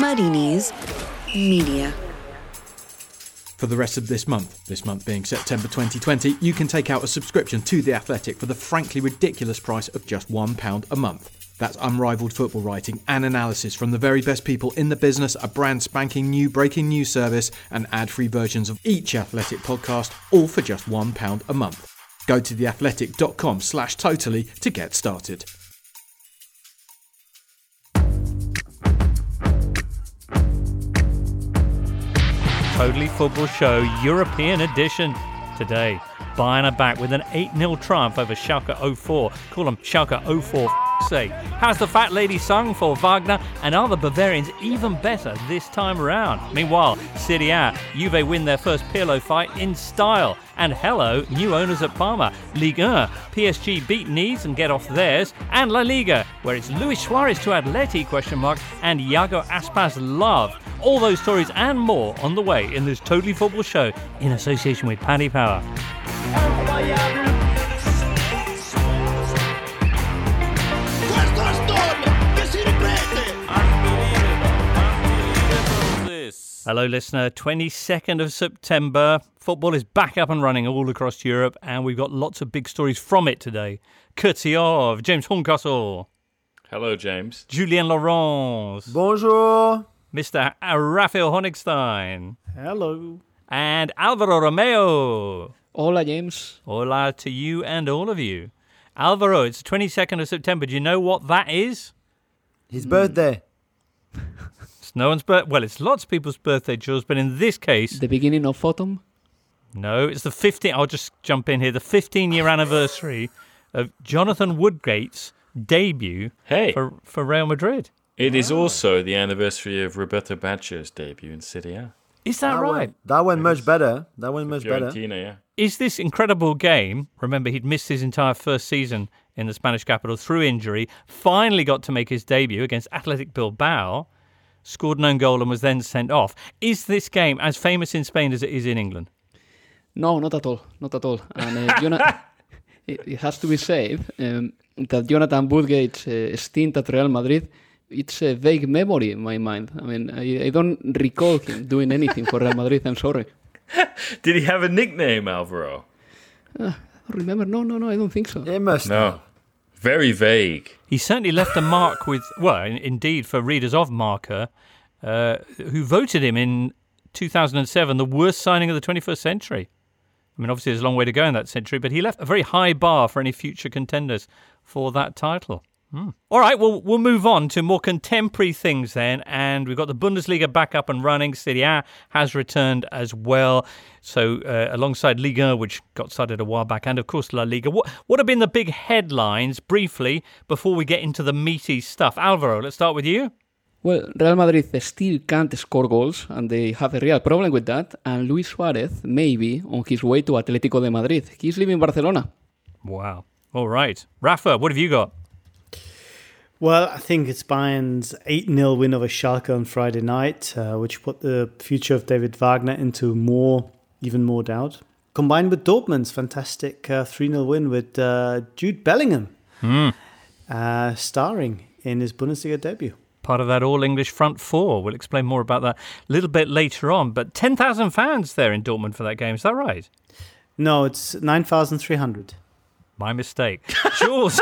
Marini's Media. For the rest of this month being September 2020, you can take out a subscription to The Athletic for the frankly ridiculous price of just £1 a month. That's unrivaled football writing and analysis from the very best people in the business, a brand spanking new breaking news service, and ad-free versions of each Athletic podcast, all for just £1 a month. Go to theathletic.com/totally to get started. Totally Football Show European Edition. Today, Bayern are back with an 8-0 triumph over Schalke 04. Call them Schalke 04 for sake. How's the fat lady sung for Wagner? And are the Bavarians even better this time around? Meanwhile, Serie A, Juve win their first Pirlo fight in style. And hello, new owners at Parma. Ligue 1, PSG beat Nice and get off theirs. And La Liga, where it's Luis Suarez to Atleti, and Iago Aspas love. All those stories and more on the way in this Totally Football Show in association with Paddy Power. Hello, listener. 22nd of September. Football is back up and running all across Europe, and we've got lots of big stories from it today. Courtesy of James Horncastle. Hello, James. Julien Laurence. Bonjour. Mr. Raphael Honigstein. Hello. And Alvaro Romeo. Hola, James. Hola to you and all of you. Alvaro, it's the 22nd of September. Do you know what that is? His birthday. It's no one's birthday. Well, it's lots of people's birthday, Jules, but in this case... The beginning of autumn? No, it's the 15th... I'll just jump in here. The 15-year anniversary of Jonathan Woodgate's debut for Real Madrid. It is also the anniversary of Roberto Baggio's debut in Serie A. Is that right? That went much better. Fiorentina, yeah. Is this incredible game? Remember, he'd missed his entire first season in the Spanish capital through injury. Finally got to make his debut against Athletic Bilbao. Scored an own goal and was then sent off. Is this game as famous in Spain as it is in England? No, not at all. Not at all. And it has to be said that Jonathan Woodgate's stint at Real Madrid, it's a vague memory in my mind. I mean, I don't recall him doing anything for Real Madrid. I'm sorry. Did he have a nickname, Alvaro? I don't remember. No, I don't think so. It must. No. Very vague. He certainly left a mark with, well, indeed, for readers of Marca, who voted him in 2007 the worst signing of the 21st century. I mean, obviously, there's a long way to go in that century, but he left a very high bar for any future contenders for that title. All right, well, we'll move on to more contemporary things then, and we've got the Bundesliga back up and running. Serie A has returned as well, so alongside Ligue 1, which got started a while back, and of course La Liga. What have been the big headlines, briefly, before we get into the meaty stuff? Alvaro, let's start with you. Well, Real Madrid still can't score goals, and they have a real problem with that, and Luis Suarez may be on his way to Atlético de Madrid. He's leaving Barcelona. Wow. All right. Rafa, what have you got? Well, I think it's Bayern's 8-0 win over Schalke on Friday night, which put the future of David Wagner into even more doubt. Combined with Dortmund's fantastic 3-0 win with Jude Bellingham starring in his Bundesliga debut. Part of that all-English front four. We'll explain more about that a little bit later on. But 10,000 fans there in Dortmund for that game. Is that right? No, it's 9,300. My mistake. Jules.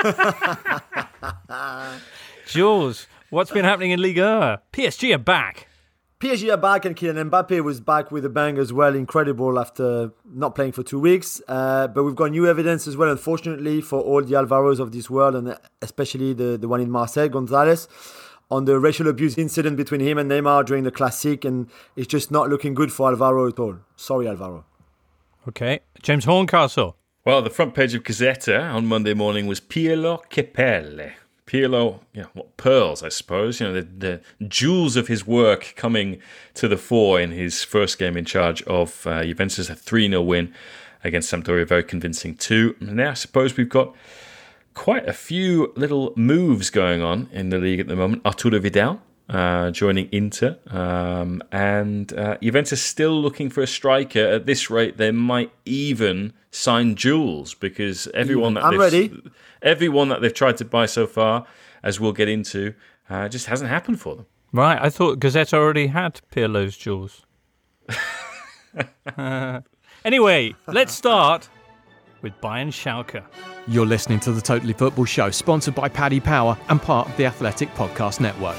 Jules, what's been happening in Ligue 1? PSG are back. PSG are back, and Kylian Mbappe was back with a bang as well. Incredible after not playing for 2 weeks. But we've got new evidence as well, unfortunately, for all the Alvaros of this world, and especially the one in Marseille, Gonzalez, on the racial abuse incident between him and Neymar during the Classic, and it's just not looking good for Alvaro at all. Sorry, Alvaro. Okay. James Horncastle. Well, the front page of Gazzetta on Monday morning was Pirlo che perle. Pirlo, pearls, I suppose. The jewels of his work coming to the fore in his first game in charge of Juventus, a 3-0 win against Sampdoria, very convincing too. And now I suppose we've got quite a few little moves going on in the league at the moment. Arturo Vidal joining Inter, and Juventus still looking for a striker. At this rate, they might even sign Jules, because everyone that they've tried to buy so far, as we'll get into, just hasn't happened for them. Right, I thought Gazzetta already had Pirlo's jewels. Anyway, let's start with Bayern Schalke. You're listening to the Totally Football Show, sponsored by Paddy Power and part of the Athletic Podcast Network.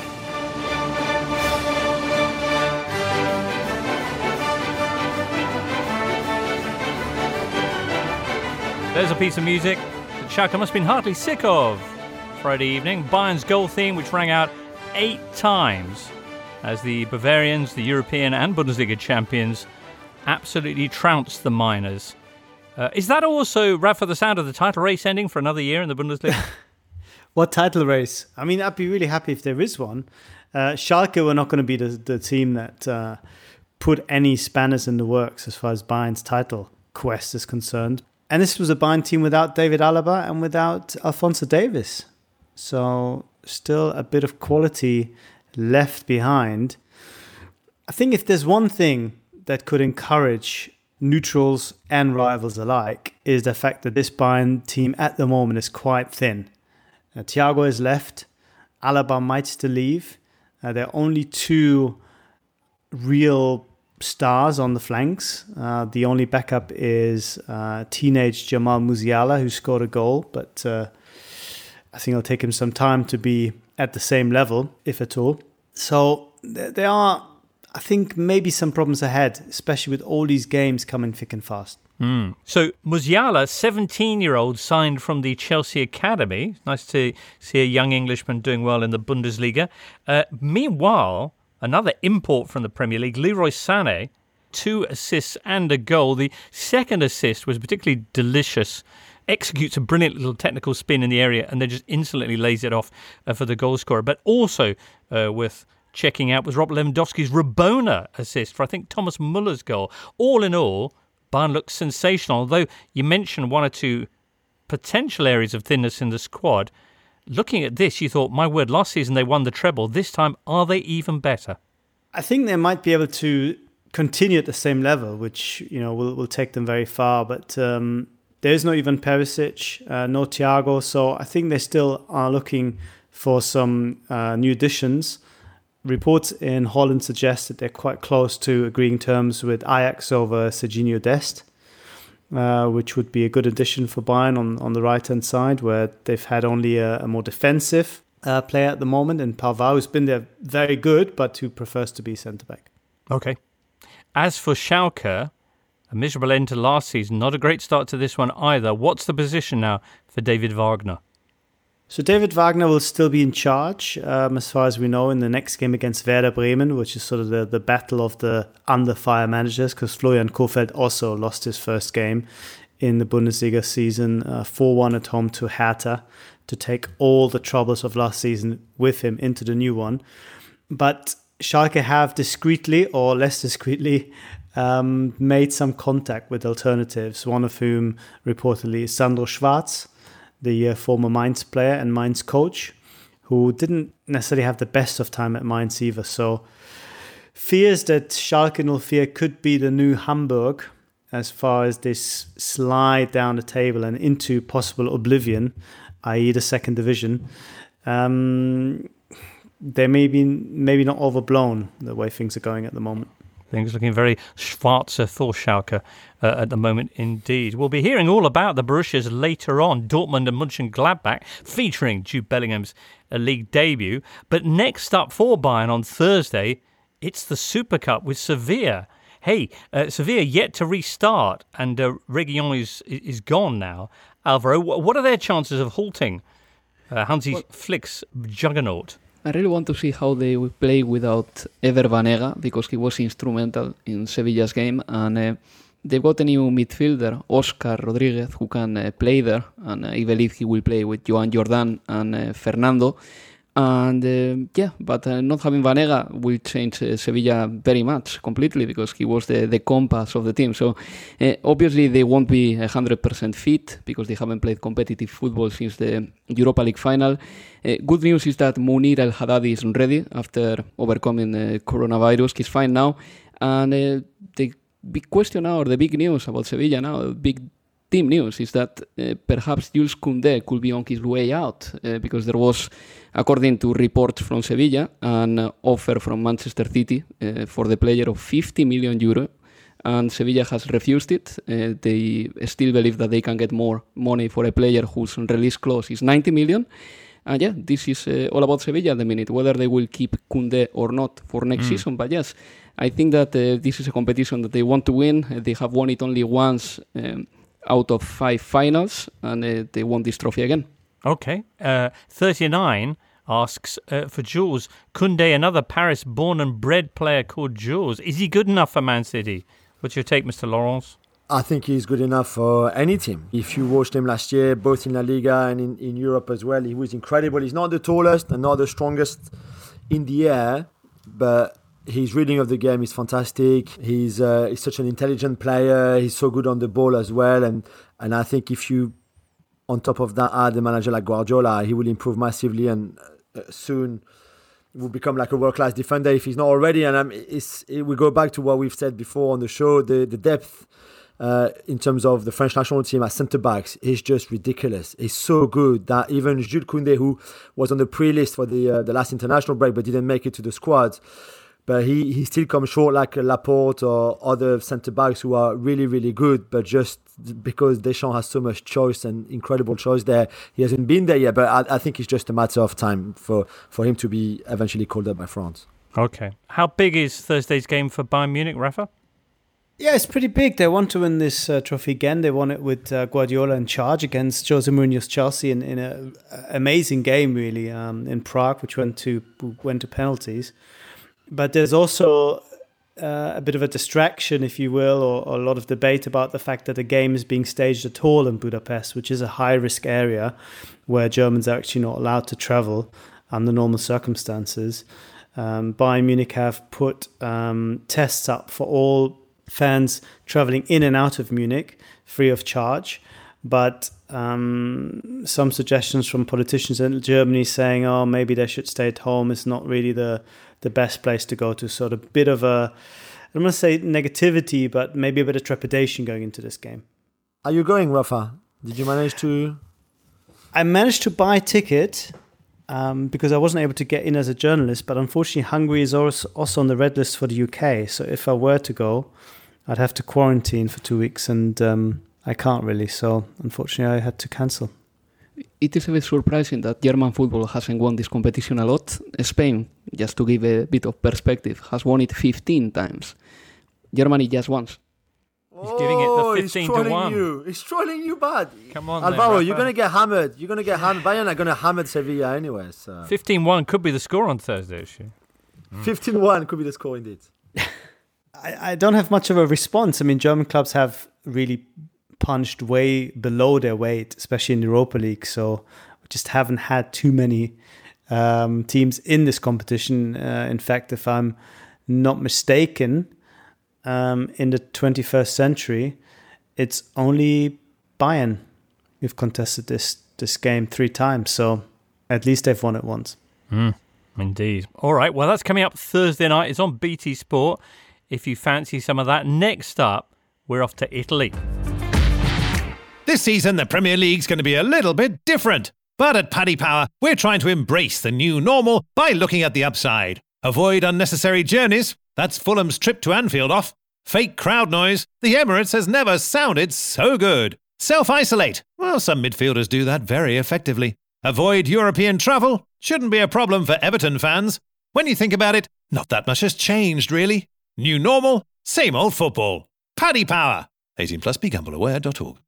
There's a piece of music that Schalke must have been heartily sick of. Friday evening, Bayern's goal theme, which rang out 8 times as the Bavarians, the European and Bundesliga champions, absolutely trounced the Miners. Is that also, Rafa, the sound of the title race ending for another year in the Bundesliga? What title race? I mean, I'd be really happy if there is one. Schalke were not going to be the team that put any spanners in the works as far as Bayern's title quest is concerned. And this was a Bayern team without David Alaba and without Alphonso Davies. So still a bit of quality left behind. I think if there's one thing that could encourage neutrals and rivals alike is the fact that this Bayern team at the moment is quite thin. Thiago is left. Alaba might still leave. There are only 2 real stars on the flanks. The only backup is teenage Jamal Musiala, who scored a goal, but I think it'll take him some time to be at the same level, if at all. So there are, I think, maybe some problems ahead, especially with all these games coming thick and fast. So Musiala, 17-year-old, signed from the Chelsea Academy. Nice to see a young Englishman doing well in the Bundesliga. Meanwhile, another import from the Premier League, Leroy Sané, 2 assists and a goal. The second assist was particularly delicious. Executes a brilliant little technical spin in the area and then just instantly lays it off for the goal scorer. But also worth checking out was Rob Lewandowski's Rabona assist for, I think, Thomas Muller's goal. All in all, Bayern looks sensational. Although you mentioned 1 or 2 potential areas of thinness in the squad, looking at this, you thought, my word, last season they won the treble. This time, are they even better? I think they might be able to continue at the same level, which will take them very far. But there is no Ivan Perisic, no Thiago, so I think they still are looking for some new additions. Reports in Holland suggest that they're quite close to agreeing terms with Ajax over Serginho Dest, which would be a good addition for Bayern on the right-hand side, where they've had only a more defensive player at the moment, and Pavard, who's been there very good, but who prefers to be centre-back. Okay. As for Schalke, a miserable end to last season, not a great start to this one either. What's the position now for David Wagner? So David Wagner will still be in charge, as far as we know, in the next game against Werder Bremen, which is sort of the battle of the under-fire managers, because Florian Kohfeldt also lost his first game in the Bundesliga season, 4-1 at home to Hertha, to take all the troubles of last season with him into the new one. But Schalke have discreetly, or less discreetly, made some contact with alternatives, one of whom reportedly is Sandro Schwarz, the former Mainz player and Mainz coach, who didn't necessarily have the best of time at Mainz either. So fears that Schalke 04 could be the new Hamburg as far as this slide down the table and into possible oblivion, i.e. the second division. They may be maybe not overblown the way things are going at the moment. Things looking very Schwarzer for Schalke at the moment indeed. We'll be hearing all about the Borussias later on, Dortmund and Mönchengladbach, featuring Jude Bellingham's league debut. But next up for Bayern on Thursday, it's the Super Cup with Sevilla. Hey, Sevilla yet to restart, and Reguilon is gone now. Alvaro, what are their chances of halting Hansi Flick's juggernaut? I really want to see how they will play without Ever Banega, because he was instrumental in Sevilla's game, and they've got a new midfielder, Oscar Rodriguez, who can play there, and I believe he will play with Joan Jordan and Fernando. And but not having Banega will change Sevilla very much, completely, because he was the compass of the team. So obviously they won't be 100% fit, because they haven't played competitive football since the Europa League final. Good news is that Munir El Haddadi is ready after overcoming coronavirus. He's fine now. And the big question now, or the big news about Sevilla now, the big team news is that perhaps Jules Koundé could be on his way out because there was, according to reports from Sevilla, an offer from Manchester City for the player of 50 million euro, and Sevilla has refused it. They still believe that they can get more money for a player whose release clause is 90 million. And yeah, this is all about Sevilla at the minute, whether they will keep Koundé or not for next season. But yes, I think that this is a competition that they want to win. They have won it only once out of 5 finals, and they won this trophy again. Okay. 39 asks for Jules. Koundé, another Paris-born and bred player called Jules. Is he good enough for Man City? What's your take, Mr. Laurence? I think he's good enough for any team. If you watched him last year, both in La Liga and in Europe as well, he was incredible. He's not the tallest and not the strongest in the air, but his reading of the game is fantastic. He's such an intelligent player. He's so good on the ball as well. And I think if you, on top of that, add a manager like Guardiola, he will improve massively and soon will become like a world-class defender if he's not already. And we go back to what we've said before on the show, the depth in terms of the French national team at centre-backs is just ridiculous. It's so good that even Jules Koundé, who was on the pre-list for the last international break but didn't make it to the squad, but he still comes short like Laporte or other centre-backs who are really, really good, but just because Deschamps has so much choice and incredible choice there, he hasn't been there yet. But I think it's just a matter of time for him to be eventually called up by France. Okay. How big is Thursday's game for Bayern Munich, Rafa? Yeah, it's pretty big. They want to win this trophy again. They won it with Guardiola in charge against Jose Mourinho's Chelsea in an amazing game, really, in Prague, which went to penalties. But there's also a bit of a distraction, if you will, or a lot of debate about the fact that the game is being staged at all in Budapest, which is a high-risk area where Germans are actually not allowed to travel under normal circumstances. Bayern Munich have put tests up for all fans traveling in and out of Munich free of charge, but some suggestions from politicians in Germany saying, oh, maybe they should stay at home. It's not really the best place to go to. So a bit of I don't want to say negativity, but maybe a bit of trepidation going into this game. Are you going, Rafa? Did you manage to? I managed to buy a ticket because I wasn't able to get in as a journalist, but unfortunately Hungary is also on the red list for the UK. So if I were to go, I'd have to quarantine for 2 weeks, and I can't really. So unfortunately I had to cancel. It is a bit surprising that German football hasn't won this competition a lot. Spain, just to give a bit of perspective, has won it 15 times. Germany just once. He's giving it the 15 to 1. He's trolling you bad. Come on, Alvaro, then, you're going to get hammered. Bayern are going to hammer Sevilla anyway. So. 15-1 could be the score on Thursday, actually. 15-1 could be the score indeed. I don't have much of a response. I mean, German clubs have really punched way below their weight, especially in the Europa League. So we just haven't had too many teams in this competition. In fact, if I'm not mistaken, in the 21st century, it's only Bayern who've contested this game 3 times. So at least they've won it once. Indeed. All right, well, that's coming up Thursday night. It's on BT Sport. If you fancy some of that. Next up, we're off to Italy. This season, the Premier League's going to be a little bit different. But at Paddy Power, we're trying to embrace the new normal by looking at the upside. Avoid unnecessary journeys. That's Fulham's trip to Anfield off. Fake crowd noise. The Emirates has never sounded so good. Self-isolate. Well, some midfielders do that very effectively. Avoid European travel. Shouldn't be a problem for Everton fans. When you think about it, not that much has changed, really. New normal, same old football. Paddy Power. 18 plus, begambleaware.org.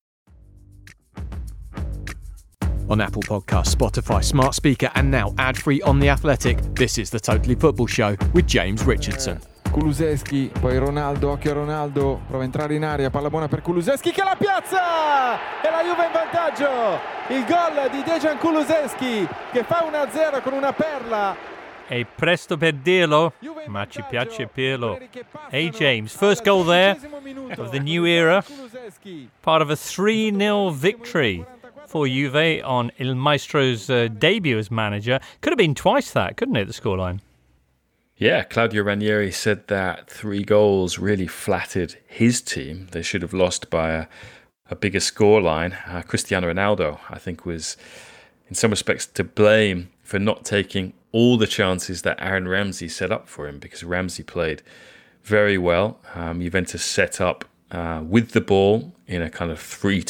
On Apple Podcasts, Spotify, Smart Speaker, and now ad-free on The Athletic, this is the Totally Football Show with James Richardson. Kulusevski, poi Ronaldo, occhio a Ronaldo, prova a entrare in aria, palla buona per Kulusevski che la piazza! E la Juve in vantaggio! Il gol di Dejan Kulusevski che fa 1-0 con una perla. E presto per dirlo, ma ci piace Pirlo. Hey James, first goal there of the new era, part of a 3-0 victory for Juve on Il Maestro's debut as manager. Could have been twice that, couldn't it, the scoreline? Yeah, Claudio Ranieri said that 3 goals really flattered his team. They should have lost by a bigger scoreline. Cristiano Ronaldo, I think, was in some respects to blame for not taking all the chances that Aaron Ramsey set up for him, because Ramsey played very well. Juventus set up with the ball in a kind of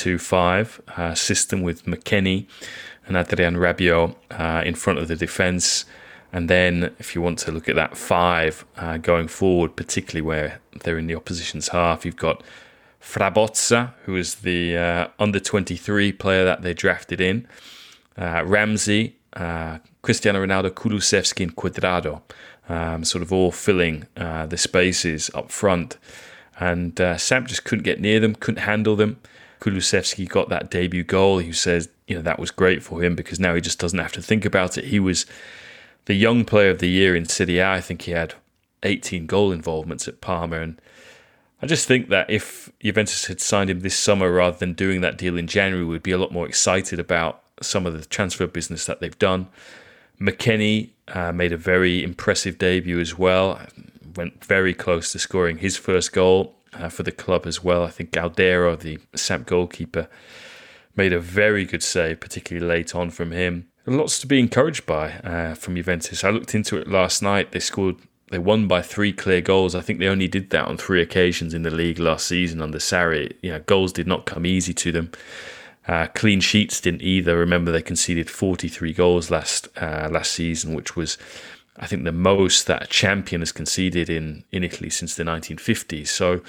3-2-5 system with McKennie and Adrien Rabiot in front of the defence. And then if you want to look at that 5 going forward, particularly where they're in the opposition's half, you've got Frabozza, who is the under-23 player that they drafted in, Ramsey, Cristiano Ronaldo, Kulusevski and Cuadrado, sort of all filling the spaces up front. And Samp just couldn't get near them, couldn't handle them. Kulusevski got that debut goal. He says, that was great for him because now he just doesn't have to think about it. He was the young player of the year in Serie A. I think he had 18 goal involvements at Parma. And I just think that if Juventus had signed him this summer rather than doing that deal in January, we'd be a lot more excited about some of the transfer business that they've done. McKennie made a very impressive debut as well. Went very close to scoring his first goal for the club as well. I think Galdero, the Samp goalkeeper, made a very good save, particularly late on from him. Lots to be encouraged by from Juventus. I looked into it last night. They won by 3 clear goals. I think they only did that on 3 occasions in the league last season under Sarri. Goals did not come easy to them. Clean sheets didn't either. Remember, they conceded 43 goals last season, which was, I think, the most that a champion has conceded in Italy since the 1950s. So,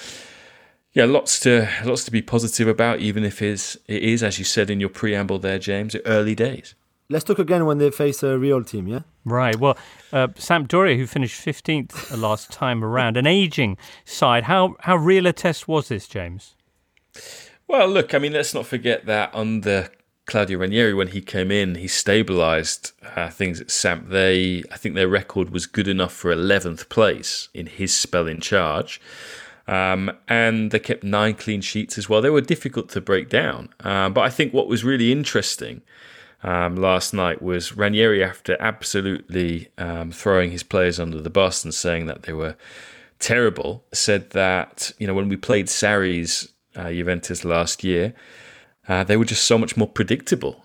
lots to be positive about, even if it is, as you said in your preamble there, James, early days. Let's talk again when they face a real team, yeah? Right. Well, Sampdoria, who finished 15th last time around, an ageing side. How real a test was this, James? Well, look, let's not forget that under Claudio Ranieri, when he came in, he stabilised things at Samp. I think their record was good enough for 11th place in his spell in charge. And they kept 9 clean sheets as well. They were difficult to break down. But I think what was really interesting last night was Ranieri, after absolutely throwing his players under the bus and saying that they were terrible, said that, when we played Sarri's Juventus last year, they were just so much more predictable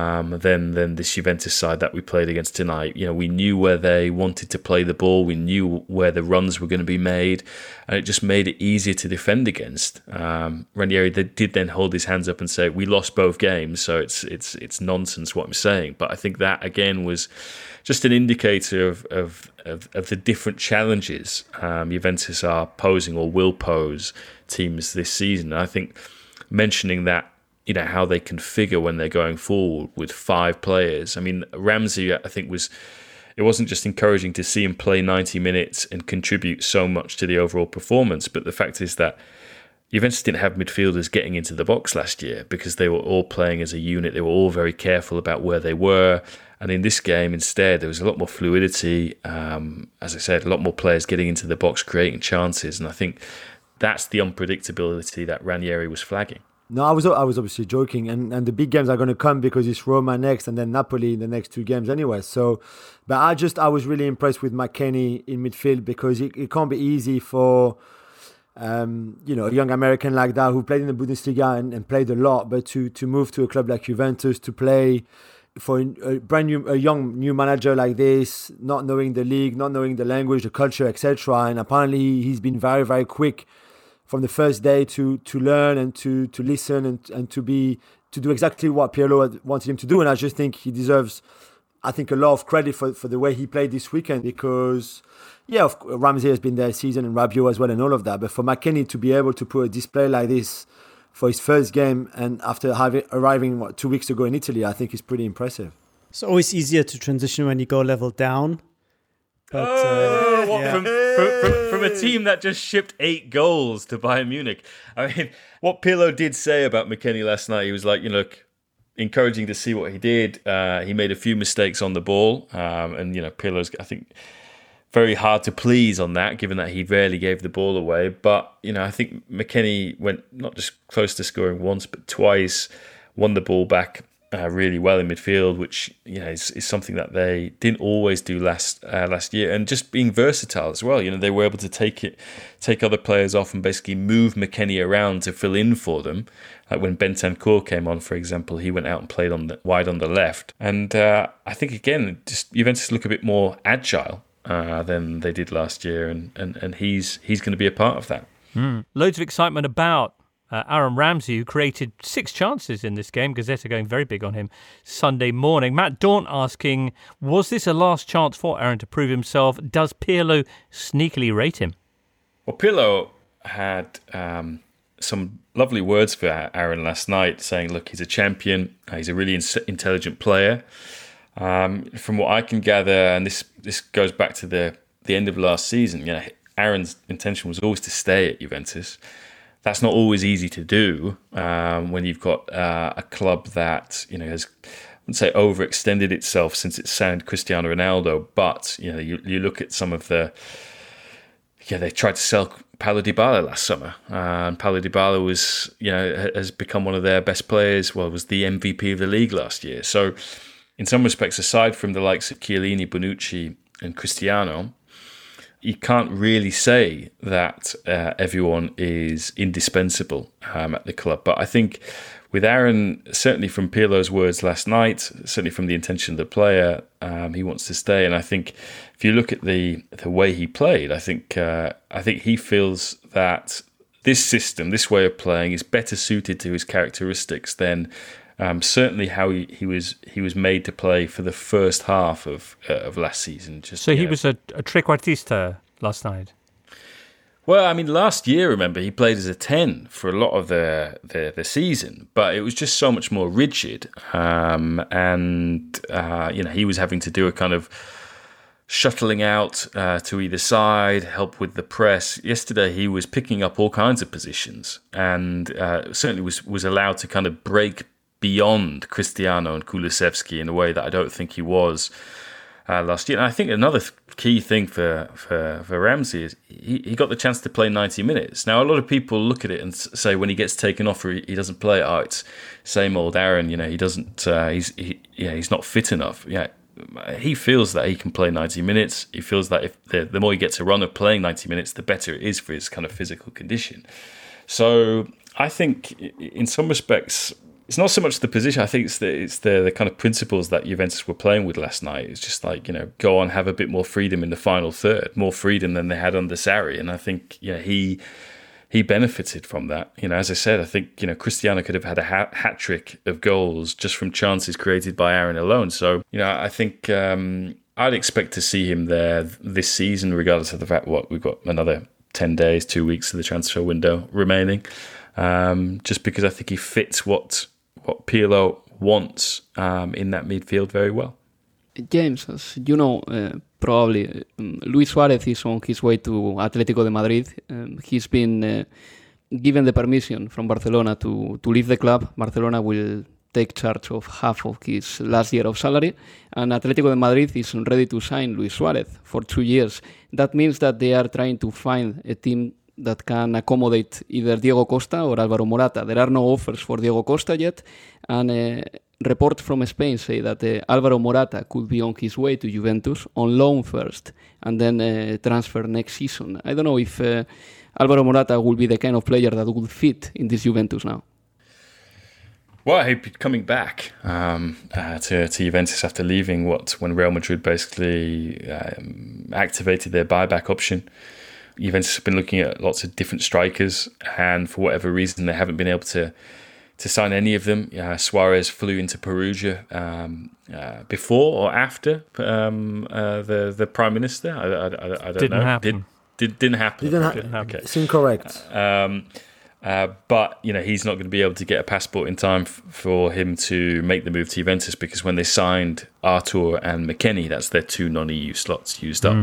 than this Juventus side that we played against tonight. We knew where they wanted to play the ball. We knew where the runs were going to be made, and it just made it easier to defend against. Ranieri did then hold his hands up and say, "We lost both games, so it's nonsense what I'm saying." But I think that again was just an indicator of the different challenges Juventus are posing or will pose teams this season. I think mentioning that, how they configure when they're going forward with 5 players. Ramsey, I think, it wasn't just encouraging to see him play 90 minutes and contribute so much to the overall performance, but the fact is that Juventus didn't have midfielders getting into the box last year because they were all playing as a unit. They were all very careful about where they were. And in this game, instead, there was a lot more fluidity. As I said, a lot more players getting into the box, creating chances. And I think that's the unpredictability that Ranieri was flagging. No, I was obviously joking, and the big games are going to come because it's Roma next and then Napoli in the next 2 games anyway. So, but I was really impressed with McKennie in midfield because it can't be easy for a young American like that who played in the Bundesliga and played a lot, but to move to a club like Juventus to play for a young new manager like this, not knowing the league, not knowing the language, the culture, etc. And apparently he's been very, very quick from the first day to learn and to listen and to do exactly what Pirlo wanted him to do. And I just think he deserves, a lot of credit for the way he played this weekend because, Ramsey has been there season and Rabiot as well and all of that. But for McKennie to be able to put a display like this for his first game and after arriving 2 weeks ago in Italy, I think is pretty impressive. It's always easier to transition when you go level down. But, from a team that just shipped 8 goals to Bayern Munich. What Pirlo did say about McKennie last night, he was like, encouraging to see what he did. He made a few mistakes on the ball, and Pirlo's, I think, very hard to please on that, given that he rarely gave the ball away. But I think McKennie went not just close to scoring once, but twice, won the ball back really well in midfield, which is something that they didn't always do last year, and just being versatile as well. They were able to take other players off and basically move McKennie around to fill in for them. Like when Bentancur came on, for example, he went out and played wide on the left, and I think again, just Juventus look a bit more agile than they did last year, and he's going to be a part of that. Loads of excitement about Aaron Ramsey, who created 6 chances in this game. Gazzetta going very big on him Sunday morning. Matt Daunt asking, was this a last chance for Aaron to prove himself? Does Pirlo sneakily rate him? Well, Pirlo had some lovely words for Aaron last night, saying, look, he's a champion, he's a really intelligent player. From what I can gather, and this goes back to the end of last season, Aaron's intention was always to stay at Juventus. That's not always easy to do when you've got a club that has, I wouldn't say overextended itself since it signed Cristiano Ronaldo, but you look at some of the they tried to sell Paulo Dybala last summer, and Paulo Dybala was has become one of their best players. Well, was the MVP of the league last year. So, in some respects, aside from the likes of Chiellini, Bonucci, and Cristiano, you can't really say that everyone is indispensable at the club. But I think with Aaron, certainly from Pirlo's words last night, certainly from the intention of the player, he wants to stay. And I think if you look at the way he played, I think he feels that this system, this way of playing, is better suited to his characteristics than certainly how he was made to play for the first half of last season. So he was a trequartista last night. Well, I mean, last year, remember, he played as a 10 for a lot of the season, but it was just so much more rigid, and he was having to do a kind of shuttling out to either side, help with the press. Yesterday, he was picking up all kinds of positions, and certainly was allowed to kind of break beyond Cristiano and Kulusevski in a way that I don't think he was last year. And I think another key thing for Ramsey is he got the chance to play 90 minutes. Now, a lot of people look at it and say when he gets taken off or he doesn't play, it's same old Aaron. He doesn't. He's not fit enough. Yeah, he feels that he can play 90 minutes. He feels that if the more he gets a run of playing 90 minutes, the better it is for his kind of physical condition. So I think in some respects, it's not so much the position. I think it's the kind of principles that Juventus were playing with last night. It's just like, go on, have a bit more freedom in the final third, more freedom than they had under Sarri. And I think, he benefited from that. As I said, I think, Cristiano could have had a hat trick of goals just from chances created by Aaron alone. So, I think I'd expect to see him there this season, regardless of the fact we've got another 10 days, 2 weeks of the transfer window remaining. Just because I think he fits what Pirlo wants in that midfield very well. James, as you know, probably Luis Suarez is on his way to Atlético de Madrid. He's been given the permission from Barcelona to leave the club. Barcelona will take charge of half of his last year of salary, and Atlético de Madrid is ready to sign Luis Suarez for 2 years. That means that they are trying to find a team that can accommodate either Diego Costa or Alvaro Morata. There are no offers for Diego Costa yet, and reports from Spain say that Alvaro Morata could be on his way to Juventus on loan first, and then transfer next season. I don't know if Alvaro Morata will be the kind of player that would fit in this Juventus now. Well, I hope he's coming back to Juventus after leaving when Real Madrid basically activated their buyback option. Juventus have been looking at lots of different strikers, and for whatever reason, they haven't been able to sign any of them. Suarez flew into Perugia before or after the Prime Minister. I don't know. Happen. Didn't happen. Didn't happen. Okay. It's incorrect. But he's not going to be able to get a passport in time for him to make the move to Juventus, because when they signed Artur and McKennie, that's their 2 non-EU slots used up.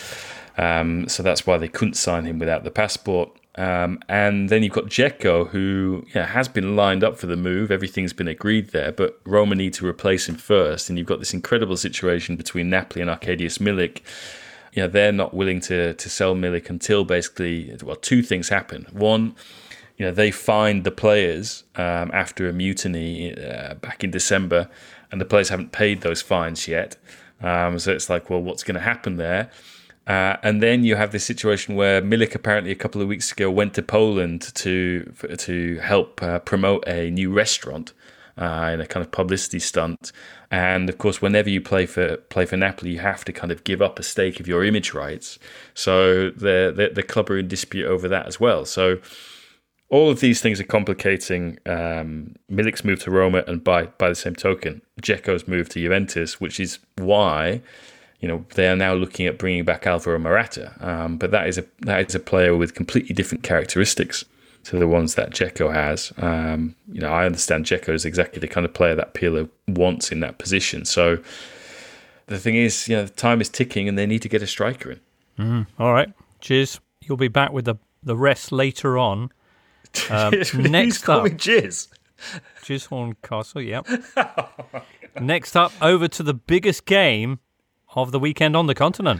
So that's why they couldn't sign him without the passport. And then you've got Dzeko, who has been lined up for the move. Everything's been agreed there, but Roma need to replace him first. And you've got this incredible situation between Napoli and Arkadiusz Milik. They're not willing to sell Milik until basically, 2 things happen. One, they fined the players after a mutiny back in December, and the players haven't paid those fines yet. So it's like, well, what's going to happen there? And then you have this situation where Milik apparently a couple of weeks ago went to Poland to help promote a new restaurant in a kind of publicity stunt. And of course, whenever you play for Napoli, you have to kind of give up a stake of your image rights. So the club are in dispute over that as well. So all of these things are complicating Milik's move to Roma, and by the same token, Dzeko's move to Juventus, which is why they are now looking at bringing back Alvaro Morata. But that is a player with completely different characteristics to the ones that Dzeko has. I understand Dzeko is exactly the kind of player that Pirlo wants in that position. So the thing is, the time is ticking, and they need to get a striker in. All right, cheers. You'll be back with the rest later on. Next up, Jizz Horncastle, yep. Next up, over to the biggest game of the weekend on the continent.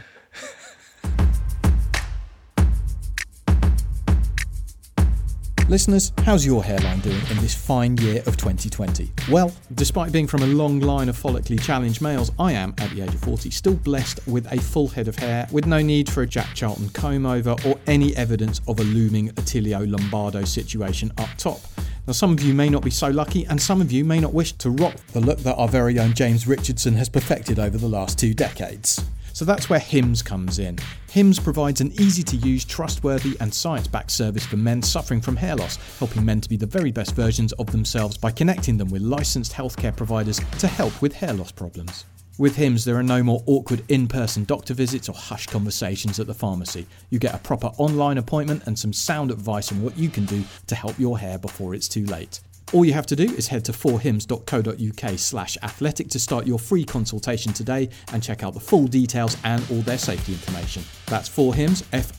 Listeners, how's your hairline doing in this fine year of 2020? Well, despite being from a long line of follically challenged males, I am, at the age of 40, still blessed with a full head of hair, with no need for a Jack Charlton comb over or any evidence of a looming Attilio Lombardo situation up top. Now, some of you may not be so lucky, and some of you may not wish to rock the look that our very own James Richardson has perfected over the last 2 decades. So that's where Hims comes in. Hims provides an easy-to-use, trustworthy and science-backed service for men suffering from hair loss, helping men to be the very best versions of themselves by connecting them with licensed healthcare providers to help with hair loss problems. With Hims, there are no more awkward in-person doctor visits or hushed conversations at the pharmacy. You get a proper online appointment and some sound advice on what you can do to help your hair before it's too late. All you have to do is head to forhims.co.uk/athletic to start your free consultation today and check out the full details and all their safety information. That's forhims,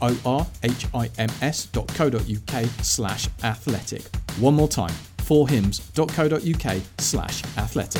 forhims.co.uk/athletic. One more time, forhims.co.uk/athletic.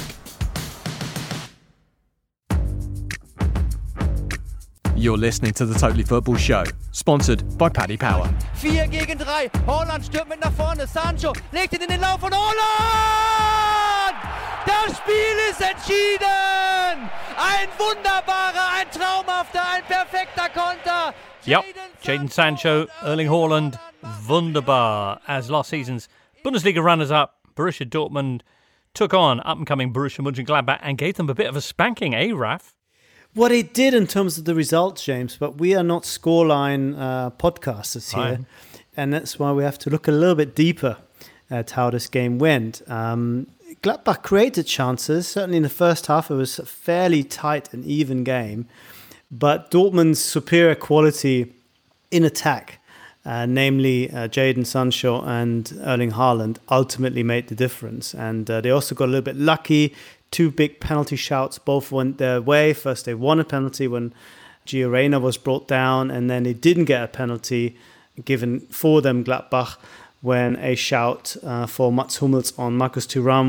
You're listening to The Totally Football Show, sponsored by Paddy Power. 4 gegen 3. Haaland stürmt mit nach vorne. Sancho legt ihn in den Lauf von Haaland! Das Spiel ist entschieden! Ein wunderbarer, ein traumhafter, ein perfekter Konter. Yep, Jadon Sancho, Erling Haaland, wunderbar. As last season's Bundesliga runners-up, Borussia Dortmund took on up-and-coming Borussia Mönchengladbach and gave them a bit of a spanking, Raf? What it did in terms of the results, James, but we are not scoreline podcasters here. Right. And that's why we have to look a little bit deeper at how this game went. Gladbach created chances. Certainly in the first half, it was a fairly tight and even game. But Dortmund's superior quality in attack, namely Jadon Sancho and Erling Haaland, ultimately made the difference. And they also got a little bit lucky. 2 big penalty shouts, both went their way. First, they won a penalty when Gio Reyna was brought down, and then they didn't get a penalty given for them, Gladbach, when a shout for Mats Hummels on Marcus Thuram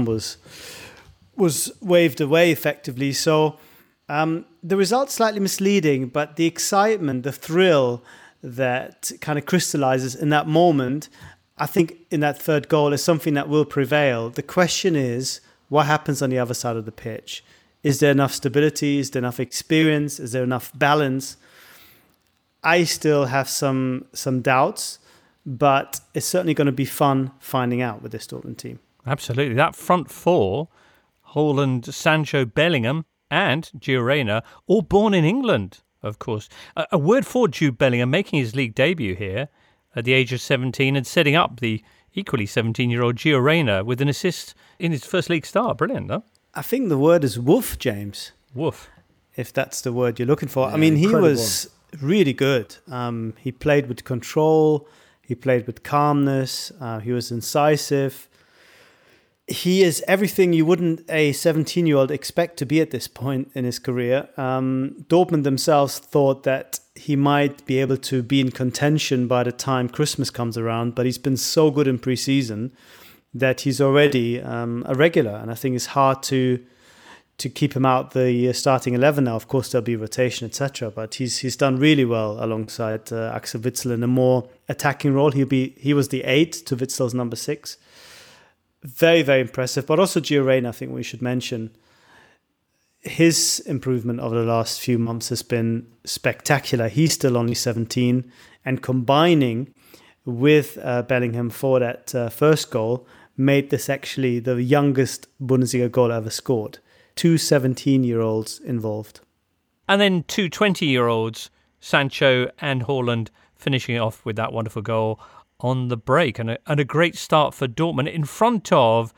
was waved away effectively. So the result's slightly misleading, but the excitement, the thrill that kind of crystallizes in that moment, I think in that third goal is something that will prevail. The question is, what happens on the other side of the pitch? Is there enough stability? Is there enough experience? Is there enough balance? I still have some doubts, but it's certainly going to be fun finding out with this Dortmund team. Absolutely. That front four, Haaland, Sancho, Bellingham and Gio Reyna, all born in England, of course. A word for Jude Bellingham making his league debut here at the age of 17 and setting up the equally 17-year-old Gio Reyna with an assist in his first league start. Brilliant, though. I think the word is woof, James. Woof. If that's the word you're looking for. Yeah, I mean, incredible. He was really good. He played with control. He played with calmness. He was incisive. He is everything you wouldn't a 17-year-old expect to be at this point in his career. Dortmund themselves thought that he might be able to be in contention by the time Christmas comes around, but he's been so good in pre-season that he's already a regular, and I think it's hard to to keep him out the starting 11 now. Of course, there'll be rotation, etc. But he's done really well alongside Axel Witsel in a more attacking role. He was the 8 to Witzel's number 6. Very, very impressive. But also Gio Reyna, I think we should mention. His improvement over the last few months has been spectacular. He's still only 17, and combining with Bellingham for that first goal made this actually the youngest Bundesliga goal ever scored. 2 17-year-olds involved. And then 2 20-year-olds, Sancho and Haaland, finishing it off with that wonderful goal on the break. And a great start for Dortmund in front of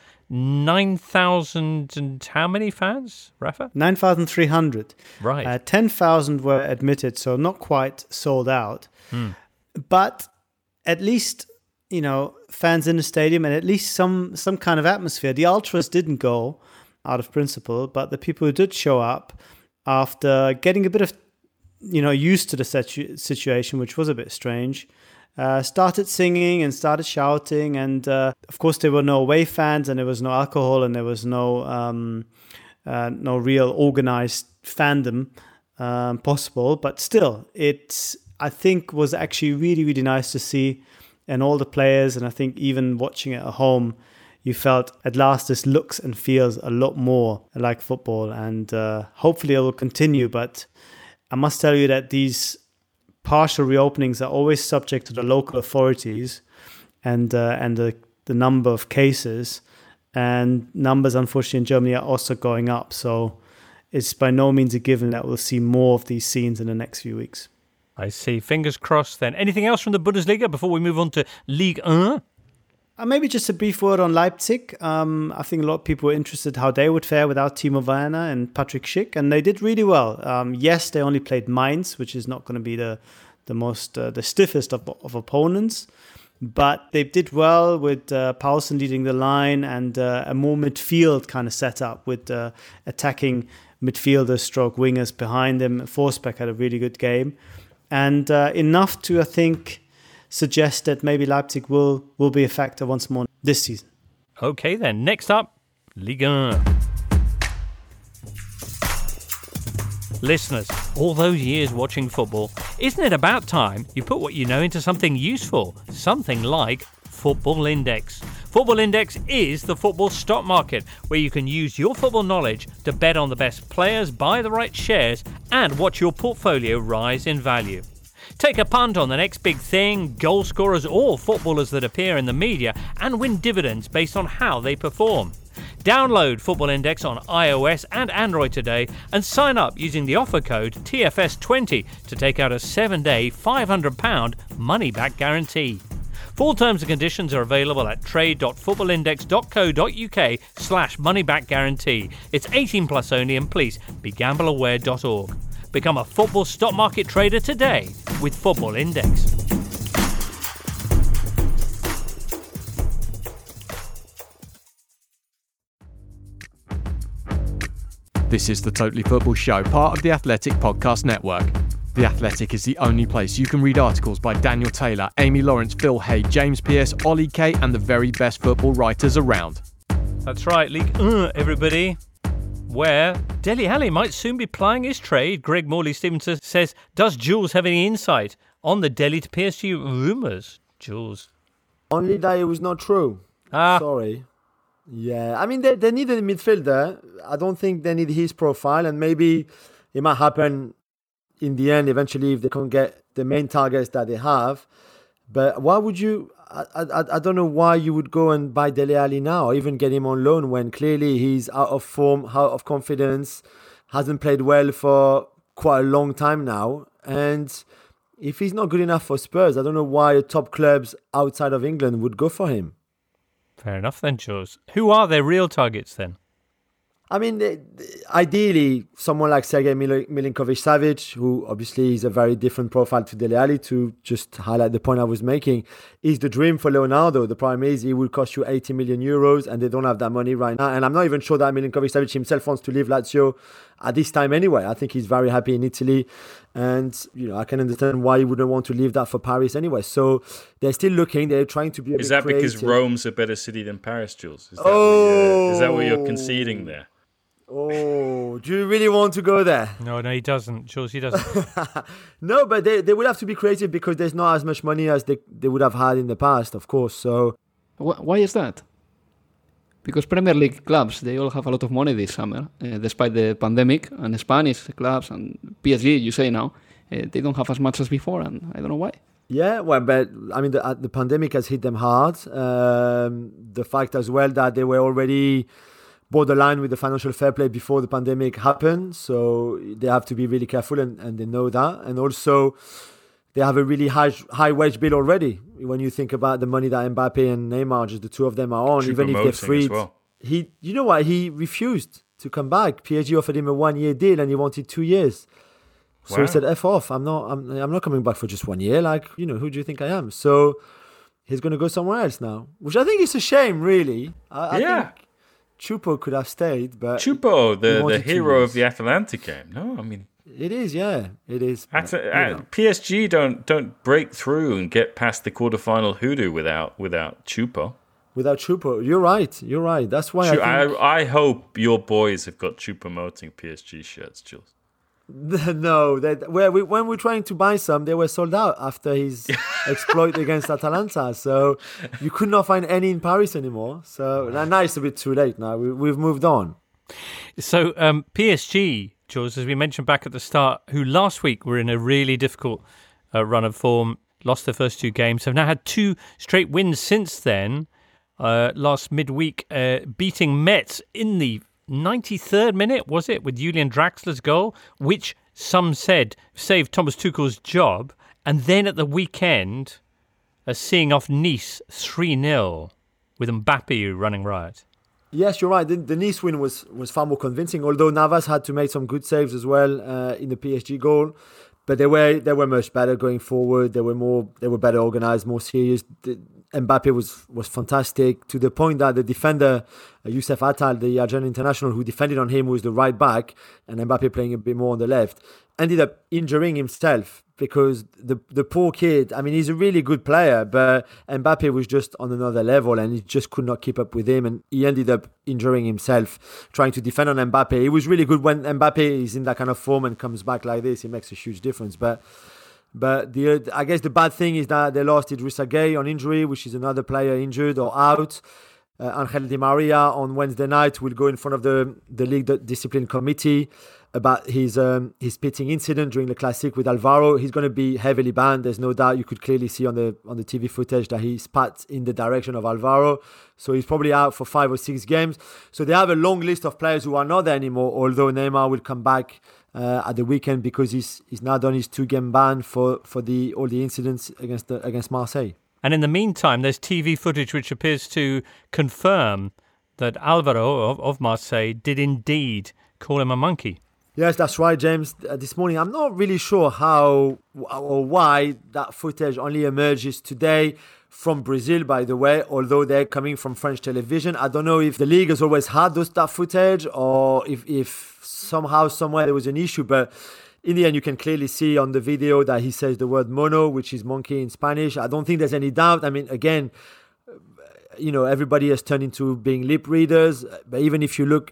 9,000 and how many fans, Rafa? 9,300. Right. 10,000 were admitted, so not quite sold out. But at least, fans in the stadium and at least some kind of atmosphere. The ultras didn't go out of principle, but the people who did show up after getting a bit of, used to the situation, which was a bit strange, started singing and started shouting. And of course, there were no away fans, and there was no alcohol, and there was no real organized fandom possible. But still, I think was actually really, really nice to see, and all the players. And I think even watching it at home, you felt at last this looks and feels a lot more like football, and hopefully it will continue. But I must tell you that these partial reopenings are always subject to the local authorities and the number of cases, and numbers unfortunately in Germany are also going up. So it's by no means a given that we'll see more of these scenes in the next few weeks. I see. Fingers crossed then. Anything else from the Bundesliga before we move on to Ligue 1? Maybe just a brief word on Leipzig. I think a lot of people were interested how they would fare without Timo Werner and Patrick Schick, and they did really well. Yes, they only played Mainz, which is not going to be the stiffest of opponents, but they did well with Paulsen leading the line and a more midfield kind of setup with attacking midfielders stroke wingers behind them. Forsberg had a really good game, and enough to, I think, suggest that maybe Leipzig will be a factor once more this season. Okay then, next up, Ligue 1. Listeners, all those years watching football, isn't it about time you put what you know into something useful? Something like Football Index. Football Index is the football stock market where you can use your football knowledge to bet on the best players, buy the right shares, and watch your portfolio rise in value. Take a punt on the next big thing, goal scorers or footballers that appear in the media, and win dividends based on how they perform. Download Football Index on iOS and Android today and sign up using the offer code TFS20 to take out a 7-day £500 money-back guarantee. Full terms and conditions are available at trade.footballindex.co.uk/money-back guarantee. It's 18 plus only, and please be gambleaware.org. Become a football stock market trader today with Football Index. This is the Totally Football Show, part of the Athletic Podcast Network. The Athletic is the only place you can read articles by Daniel Taylor, Amy Lawrence, Phil Hay, James Pearce, Ollie Kay, and the very best football writers around. That's right, League 1, everybody. Where Dele Alli might soon be plying his trade. Greg Morley-Stevenson says, does Jules have any insight on the Dele to PSG rumours? Jules? Only that it was not true. Sorry. Yeah, I mean, they need a midfielder. I don't think they need his profile, and maybe it might happen in the end eventually if they can't get the main targets that they have. But why would you... I don't know why you would go and buy Dele Alli now or even get him on loan when clearly he's out of form, out of confidence, hasn't played well for quite a long time now. And if he's not good enough for Spurs, I don't know why top clubs outside of England would go for him. Fair enough then, Jules. Who are their real targets then? I mean, ideally, someone like Sergei Milinkovic-Savic, who obviously is a very different profile to Dele Alli, to just highlight the point I was making, is the dream for Leonardo. The problem is he will cost you 80 million euros and they don't have that money right now. And I'm not even sure that Milinkovic-Savic himself wants to leave Lazio at this time anyway. I think he's very happy in Italy. And, I can understand why he wouldn't want to leave that for Paris anyway. So they're still looking. They're trying to be a bit creative. Because Rome's a better city than Paris, Jules? Is that what you're conceding there? Oh, do you really want to go there? No, he doesn't. Jules, he doesn't. No, but they would have to be creative because there's not as much money as they would have had in the past, of course. So Why is that? Because Premier League clubs, they all have a lot of money this summer, despite the pandemic, and Spanish clubs and PSG, you say now, they don't have as much as before, and I don't know why. yeah, well, but I mean, the pandemic has hit them hard. The fact as well that they were already borderline with the financial fair play before the pandemic happened, so they have to be really careful, and they know that. And also, they have a really high wage bill already. When you think about the money that Mbappe and Neymar, just the two of them, are on, even if they're freed. Well. You know what? He refused to come back. PSG offered him a 1-year deal, and he wanted 2 years. So Wow. he said, "F off! I'm not coming back for just 1 year. Like, who do you think I am?" So he's going to go somewhere else now, which I think is a shame, really. I think Choupo could have stayed, but Choupo, he the wanted 2 hero years. of the Atalanta game. No, I mean, It is, yeah, it is. but, PSG don't break through and get past the quarterfinal hoodoo without Choupo. Without Choupo, you're right. That's why I hope your boys have got Choupo-moting PSG shirts, Jules. No, when we're trying to buy some, they were sold out after his exploit against Atalanta. So you could not find any in Paris anymore. So now it's a bit too late. Now we've moved on. So PSG, Jules, as we mentioned back at the start, who last week were in a really difficult run of form, lost their first 2 games, have now had 2 straight wins since then. Last midweek, beating Metz in the 93rd minute, was it, with Julian Draxler's goal, which some said saved Thomas Tuchel's job. And then at the weekend, seeing off Nice 3-0 with Mbappe running riot. Yes, you're right. The Nice win was far more convincing, although Navas had to make some good saves as well in the PSG goal. But they were much better going forward. They were better organised, more serious. Mbappe was fantastic, to the point that the defender, Youssef Attal, the Argentine international who defended on him, was the right back, and Mbappe playing a bit more on the left, ended up injuring himself because the poor kid, I mean, he's a really good player, but Mbappe was just on another level and he just could not keep up with him, and he ended up injuring himself trying to defend on Mbappe. It was really good when Mbappe is in that kind of form and comes back like this. It makes a huge difference. But I guess the bad thing is that they lost Idrissa Gueye on injury, which is another player injured or out. Angel Di Maria on Wednesday night will go in front of the league discipline committee about his spitting incident during the Classic with Alvaro. He's going to be heavily banned. There's no doubt. You could clearly see on the TV footage that he spat in the direction of Alvaro. So he's probably out for 5 or 6 games. So they have a long list of players who are not there anymore, although Neymar will come back at the weekend because he's now done his 2-game ban for all the incidents against Marseille. And in the meantime, there's TV footage which appears to confirm that Alvaro of Marseille did indeed call him a monkey. Yes, that's right, James. This morning, I'm not really sure how or why that footage only emerges today from Brazil, by the way, although they're coming from French television. I don't know if the league has always had that footage or if somehow, somewhere there was an issue, but in the end, you can clearly see on the video that he says the word mono, which is monkey in Spanish. I don't think there's any doubt. I mean, again, everybody has turned into being lip readers, but even if you look...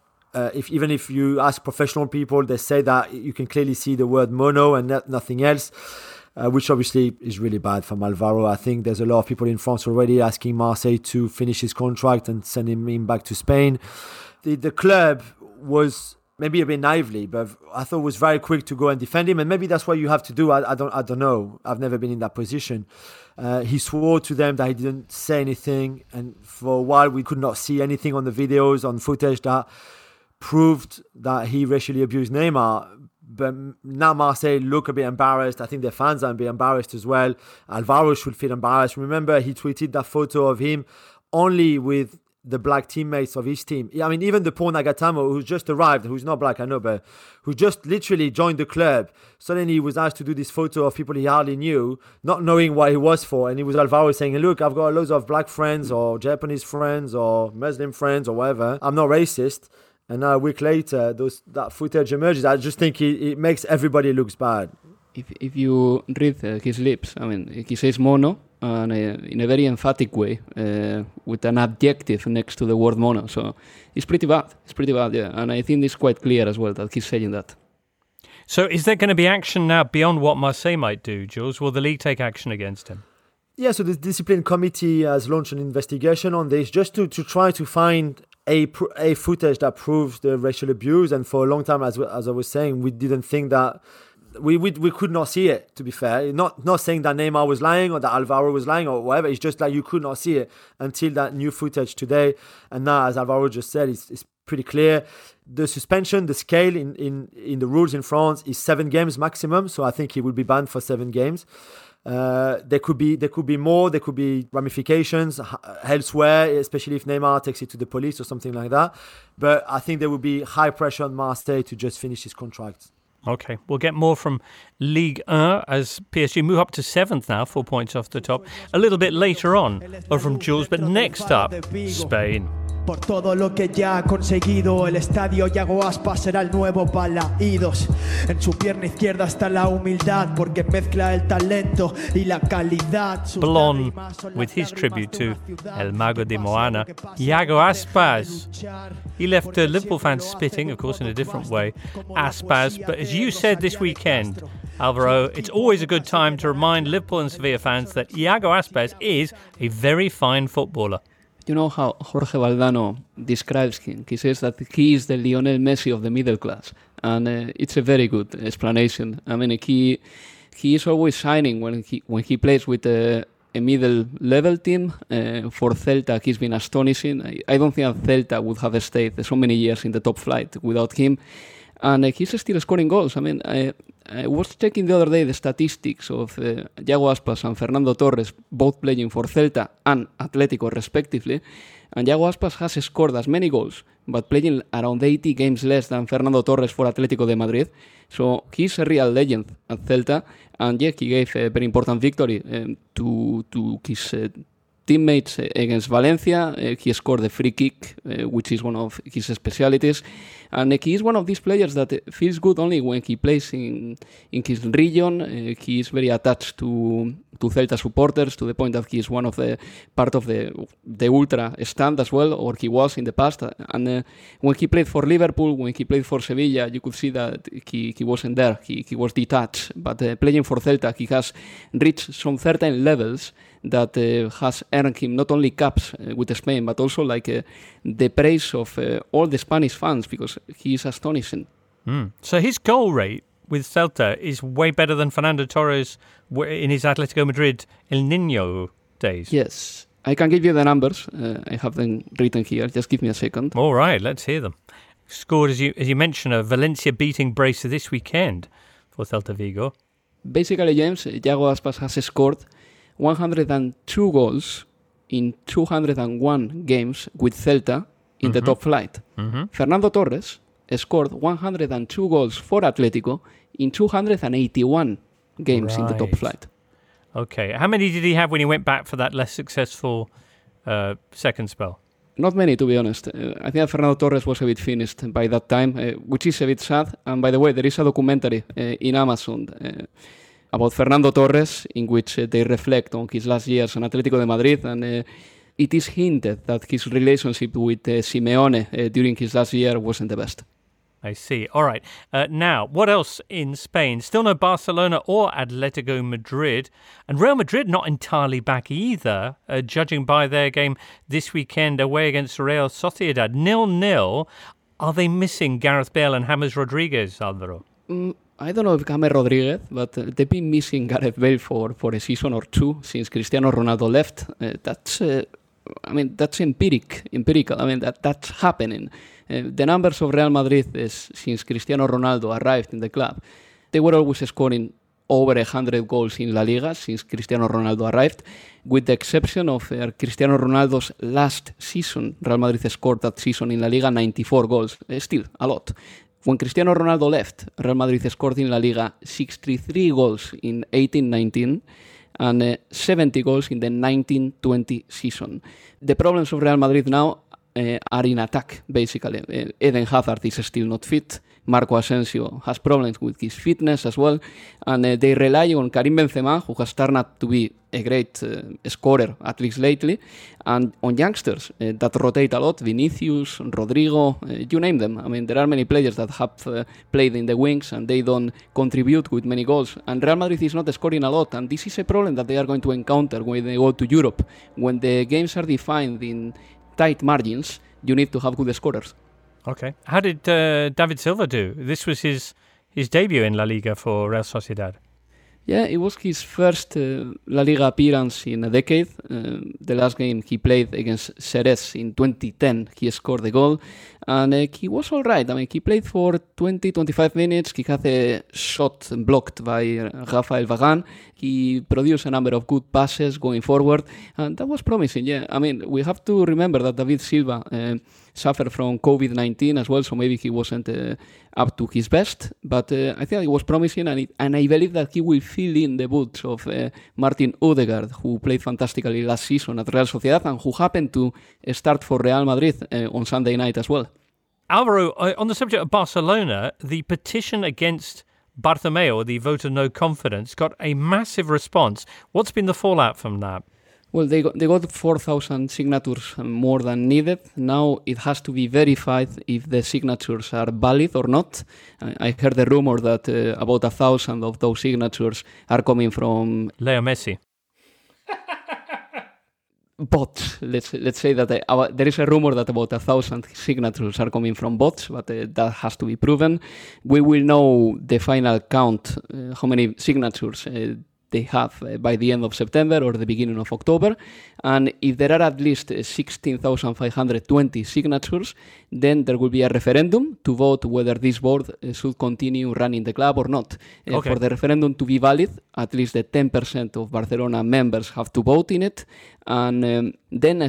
Even if you ask professional people, they say that you can clearly see the word mono and nothing else, which obviously is really bad for Alvaro. I think there's a lot of people in France already asking Marseille to finish his contract and send him back to Spain. The club was maybe a bit naively, but I thought was very quick to go and defend him, and maybe that's what you have to do. I don't know. I've never been in that position. He swore to them that he didn't say anything, and for a while we could not see anything on the videos, on footage that proved that he racially abused Neymar. But now Marseille look a bit embarrassed. I think their fans are a bit embarrassed as well. Alvaro should feel embarrassed. Remember, he tweeted that photo of him only with the black teammates of his team. I mean, even the poor Nagatomo, who's just arrived, who's not black, I know, but who just literally joined the club. Suddenly he was asked to do this photo of people he hardly knew, not knowing what he was for. And it was Alvaro saying, look, I've got loads of black friends or Japanese friends or Muslim friends or whatever. I'm not racist. And now a week later, that footage emerges. I just think it makes everybody looks bad. if you read his lips, I mean, he says mono and in a very emphatic way, with an adjective next to the word mono. So it's pretty bad. It's pretty bad, yeah. And I think it's quite clear as well that he's saying that. So is there going to be action now beyond what Marseille might do, Jules? Will the league take action against him? Yeah, so the discipline committee has launched an investigation on this just to try to find a footage that proves the racial abuse. And for a long time, as I was saying, we didn't think that we could not see it, to be fair. Not saying that Neymar was lying or that Alvaro was lying or whatever. It's just that you could not see it until that new footage today. And now, as Alvaro just said, it's pretty clear. The suspension, the scale in the rules in France is 7 games maximum. So I think he will be banned for 7 games. There could be more. There could be ramifications elsewhere, especially if Neymar takes it to the police or something like that. But I think there will be high pressure on Marseille to just finish his contract. Okay, we'll get more from Ligue 1 as PSG move up to 7th now, 4 points off the top. A little bit later on, or from Jules, but next up, Spain. Por todo lo que ya ha conseguido el estadio, Yago Aspas será el nuevo Balaídos. En su pierna izquierda está la humildad, porque mezcla el talento y la calidad. Blon with his tribute to El Mago de Moana, Yago Aspas. He left Liverpool fans spitting, of course, in a different way. Aspas, but as you said this weekend, Alvaro, it's always a good time to remind Liverpool and Sevilla fans that Yago Aspas is a very fine footballer. You know how Jorge Valdano describes him? He says that he is the Lionel Messi of the middle class. And it's a very good explanation. I mean, he is always shining when he plays with a middle-level team. For Celta, he's been astonishing. I don't think Celta would have stayed so many years in the top flight without him. And he's still scoring goals. I mean, I was checking the other day the statistics of Yago Aspas and Fernando Torres, both playing for Celta and Atletico respectively. And Yago Aspas has scored as many goals, but playing around 80 games less than Fernando Torres for Atletico de Madrid. So he's a real legend at Celta. And yeah, he gave a very important victory to his teammates against Valencia. He scored the free kick, which is one of his specialities. And he is one of these players that feels good only when he plays in his region. He is very attached to Celta supporters, to the point that he is one of the part of the ultra stand as well, or he was in the past. And when he played for Liverpool, when he played for Sevilla, you could see that he wasn't there. He was detached. But playing for Celta, he has reached some certain levels that has earned him not only caps with Spain, but also the praise of all the Spanish fans, because he is astonishing. So his goal rate with Celta is way better than Fernando Torres in his Atletico Madrid El Niño days. Yes, I can give you the numbers. I have them written here. Just give me a second. All right, let's hear them. Scored, as you mentioned, a Valencia beating brace this weekend for Celta Vigo. Basically, James, Yago Aspas has scored 102 goals in 201 games with Celta in the top flight. Fernando Torres scored 102 goals for Atletico in 281 games in the top flight. Okay. How many did he have when he went back for that less successful second spell? Not many, to be honest. I think Fernando Torres was a bit finished by that time, which is a bit sad. And by the way, there is a documentary in Amazon about Fernando Torres, in which they reflect on his last years in Atletico de Madrid, and it is hinted that his relationship with Simeone during his last year wasn't the best. I see. All right. Now, what else in Spain? Still no Barcelona or Atletico Madrid. And Real Madrid not entirely back either, judging by their game this weekend away against Real Sociedad. 0-0. Are they missing Gareth Bale and James Rodriguez, Alvaro? I don't know if James Rodriguez, but they've been missing Gareth Bale for a season or two since Cristiano Ronaldo left. That's empirical. I mean, that's happening. The numbers of Real Madrid since Cristiano Ronaldo arrived in the club, they were always scoring over 100 goals in La Liga since Cristiano Ronaldo arrived, with the exception of Cristiano Ronaldo's last season. Real Madrid scored that season in La Liga 94 goals, still a lot. When Cristiano Ronaldo left, Real Madrid scored in La Liga 63 goals in 18-19 and 70 goals in the 19-20 season. The problems of Real Madrid now are in attack, basically. Eden Hazard is still not fit. Marco Asensio has problems with his fitness as well. And they rely on Karim Benzema, who has turned out to be a great scorer, at least lately, and on youngsters that rotate a lot. Vinicius, Rodrigo, you name them. I mean, there are many players that have played in the wings and they don't contribute with many goals. And Real Madrid is not scoring a lot, and this is a problem that they are going to encounter when they go to Europe. When the games are defined in tight margins, you need to have good scorers. Okay. How did David Silva do? This was his debut in La Liga for Real Sociedad. Yeah, it was his first La Liga appearance in a decade. The last game he played against Xerez in 2010, he scored the goal. And he was all right. I mean, he played for 20-25 minutes. He had a shot blocked by Rafael Varane. He produced a number of good passes going forward. And that was promising, yeah. I mean, we have to remember that David Silva suffered from COVID-19 as well, so maybe he wasn't up to his best. But I think it was promising, and I believe that he will fill in the boots of Martin Odegaard, who played fantastically last season at Real Sociedad and who happened to start for Real Madrid on Sunday night as well. Alvaro, on the subject of Barcelona, the petition against Bartomeu, the vote of no confidence, got a massive response. What's been the fallout from that? Well, they got 4,000 signatures more than needed. Now it has to be verified if the signatures are valid or not. I heard the rumor that about 1,000 of those signatures are coming from Leo Messi. Bots. Let's say that there is a rumor that about 1,000 signatures are coming from bots, but that has to be proven. We will know the final count, how many signatures they have by the end of September or the beginning of October. And if there are at least 16,520 signatures, then there will be a referendum to vote whether this board should continue running the club or not. Okay. For the referendum to be valid, at least the 10% of Barcelona members have to vote in it. And then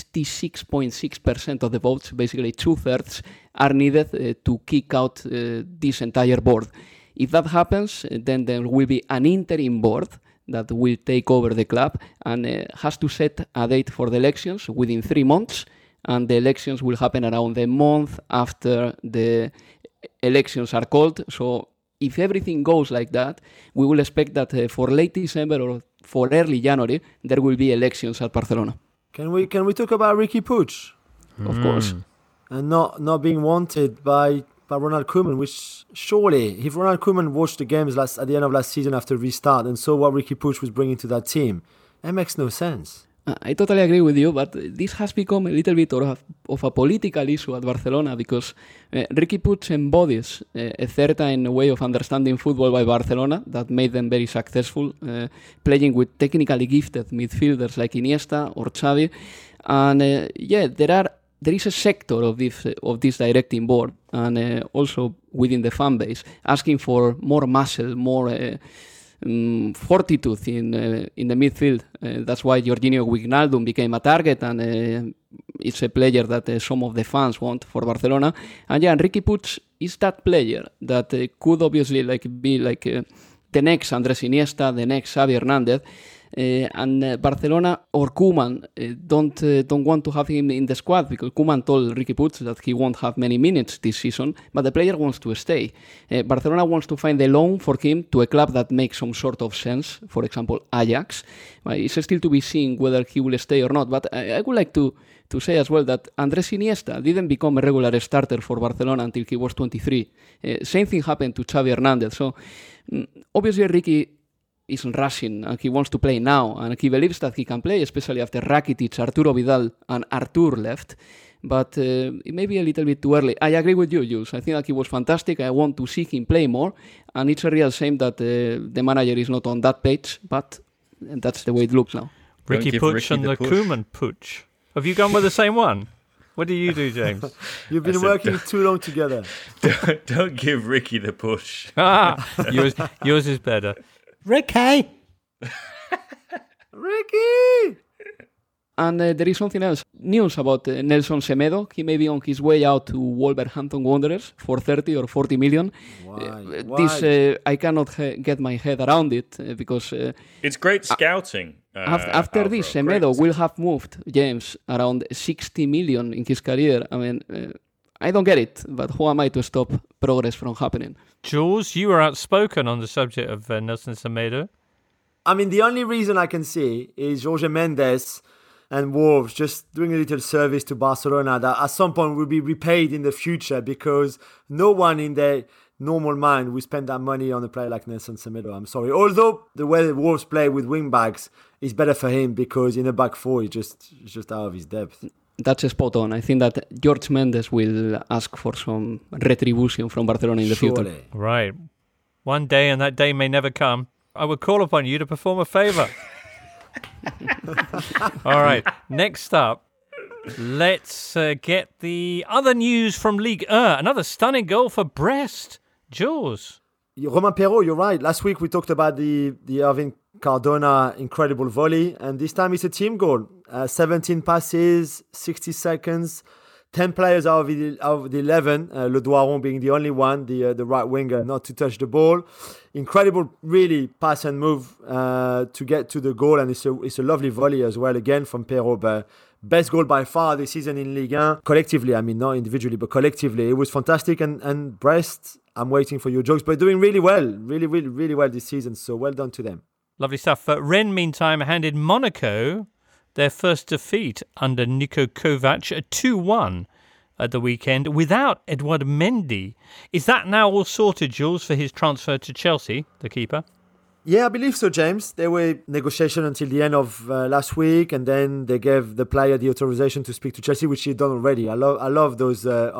66.6% of the votes, basically 2/3, are needed to kick out this entire board. If that happens, then there will be an interim board that will take over the club and has to set a date for the elections within 3 months. And the elections will happen around the month after the elections are called. So if everything goes like that, we will expect that for late December or for early January, there will be elections at Barcelona. Can we talk about Riqui Puig? Of course. And not being wanted by Ronald Koeman, which surely, if Ronald Koeman watched the games at the end of last season after restart and saw what Riqui Puig was bringing to that team, that makes no sense. I totally agree with you, but this has become a little bit of a political issue at Barcelona because Riqui Puig embodies a certain way of understanding football by Barcelona that made them very successful, playing with technically gifted midfielders like Iniesta or Xavi. And there is a sector of this directing board and also within the fan base asking for more muscle, more fortitude in the midfield. That's why Jorginho Wijnaldum became a target, and it's a player that some of the fans want for Barcelona. And Riqui Puig is that player that could obviously be the next Andrés Iniesta, the next Xavi Hernández. And Barcelona or Koeman don't want to have him in the squad because Koeman told Riqui Puig that he won't have many minutes this season, but the player wants to stay. Barcelona wants to find a loan for him to a club that makes some sort of sense, for example, Ajax. It's still to be seen whether he will stay or not, but I would like to say as well that Andrés Iniesta didn't become a regular starter for Barcelona until he was 23. Same thing happened to Xavi Hernández. So obviously Riqui is rushing and he wants to play now and he believes that he can play, especially after Rakitic, Arturo Vidal and Artur left. But it may be a little bit too early. I agree with you, Jules. I think that he was fantastic. I want to see him play more, and it's a real shame that the manager is not on that page, but that's the way it looks now. Riqui Puig and the Koeman Puig. Have you gone with the same one? What do you do, James? You've been working too long together. Don't give Ricky the push. Yours is better. Ricky! Ricky! And there is something else. news about Nelson Semedo. He may be on his way out to Wolverhampton Wanderers for 30 or 40 million. Why? This I cannot get my head around it because it's great scouting. After this, Semedo will have moved, James, around 60 million in his career. I mean, I don't get it, but who am I to stop progress from happening? Jules, you were outspoken on the subject of Nelson Semedo. I mean, the only reason I can see is Jorge Mendes and Wolves just doing a little service to Barcelona that at some point will be repaid in the future, because no one in their normal mind will spend that money on a player like Nelson Semedo. I'm sorry. Although the way the Wolves play with wing backs is better for him, because in a back four he's just out of his depth. That's spot on. I think that Jorge Mendes will ask for some retribution from Barcelona in the future. Right. One day, and that day may never come, I would call upon you to perform a favour. All right. Next up, let's get the other news from Ligue 1. Another stunning goal for Brest. Jules. Romain Perraud, you're right. Last week we talked about the Irving Cardona incredible volley, and this time it's a team goal. 17 passes, 60 seconds, 10 players out of the 11, Le Doiron being the only one, the right winger, not to touch the ball. Incredible, really, pass and move to get to the goal, and it's a lovely volley as well, again, from Perraud. But best goal by far this season in Ligue 1. Collectively, I mean, not individually, but collectively, it was fantastic. And Brest, I'm waiting for your jokes, but doing really well, really well this season, so well done to them. Lovely stuff. Rennes, meantime, handed Monaco their first defeat under Niko Kovac, a 2-1 at the weekend without Edouard Mendy. Is that now all sorted, Jules, for his transfer to Chelsea, the keeper? Yeah, I believe so, James. There were negotiations until the end of last week, and then they gave the player the authorization to speak to Chelsea, which he'd done already. I love those.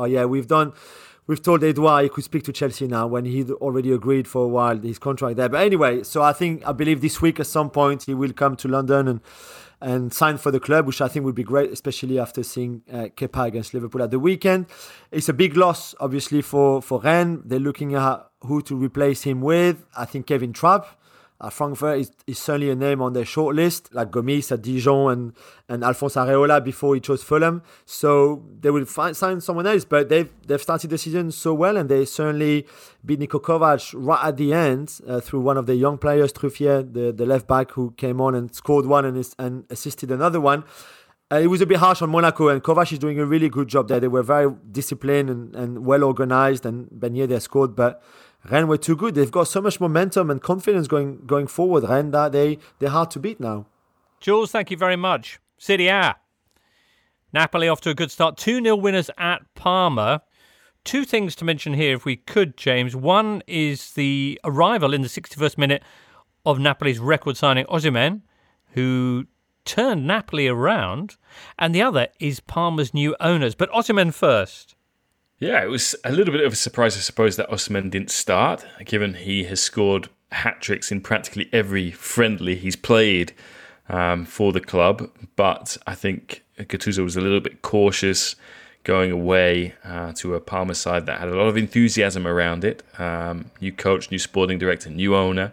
We've told Edouard he could speak to Chelsea now, when he'd already agreed for a while his contract there. But anyway, so I believe this week at some point he will come to London and sign for the club, which I think would be great, especially after seeing Kepa against Liverpool at the weekend. It's a big loss, obviously, for Rennes. They're looking at who to replace him with. I think Kevin Trapp at Frankfurt is certainly a name on their shortlist, like Gomis at Dijon and Alphonse Areola before he chose Fulham. So they will sign someone else, but they've started the season so well, and they certainly beat Niko Kovac right at the end through one of the young players, Truffier, the left back, who came on and scored one and assisted another one. It was a bit harsh on Monaco, and Kovac is doing a really good job there. They were very disciplined and well organised, and Ben Yedder scored, but Rennes were too good. They've got so much momentum and confidence going forward, Rennes, that they're hard to beat now. Jules, thank you very much. Serie A. Napoli off to a good start. 2-0 winners at Parma. Two things to mention here, if we could, James. One is the arrival in the 61st minute of Napoli's record signing, Osimhen, who turned Napoli around. And the other is Parma's new owners. But Osimhen first. Yeah, it was a little bit of a surprise, I suppose, that Osimhen didn't start, given he has scored hat-tricks in practically every friendly he's played for the club. But I think Gattuso was a little bit cautious going away to a Parma side that had a lot of enthusiasm around it. New coach, new sporting director, new owner.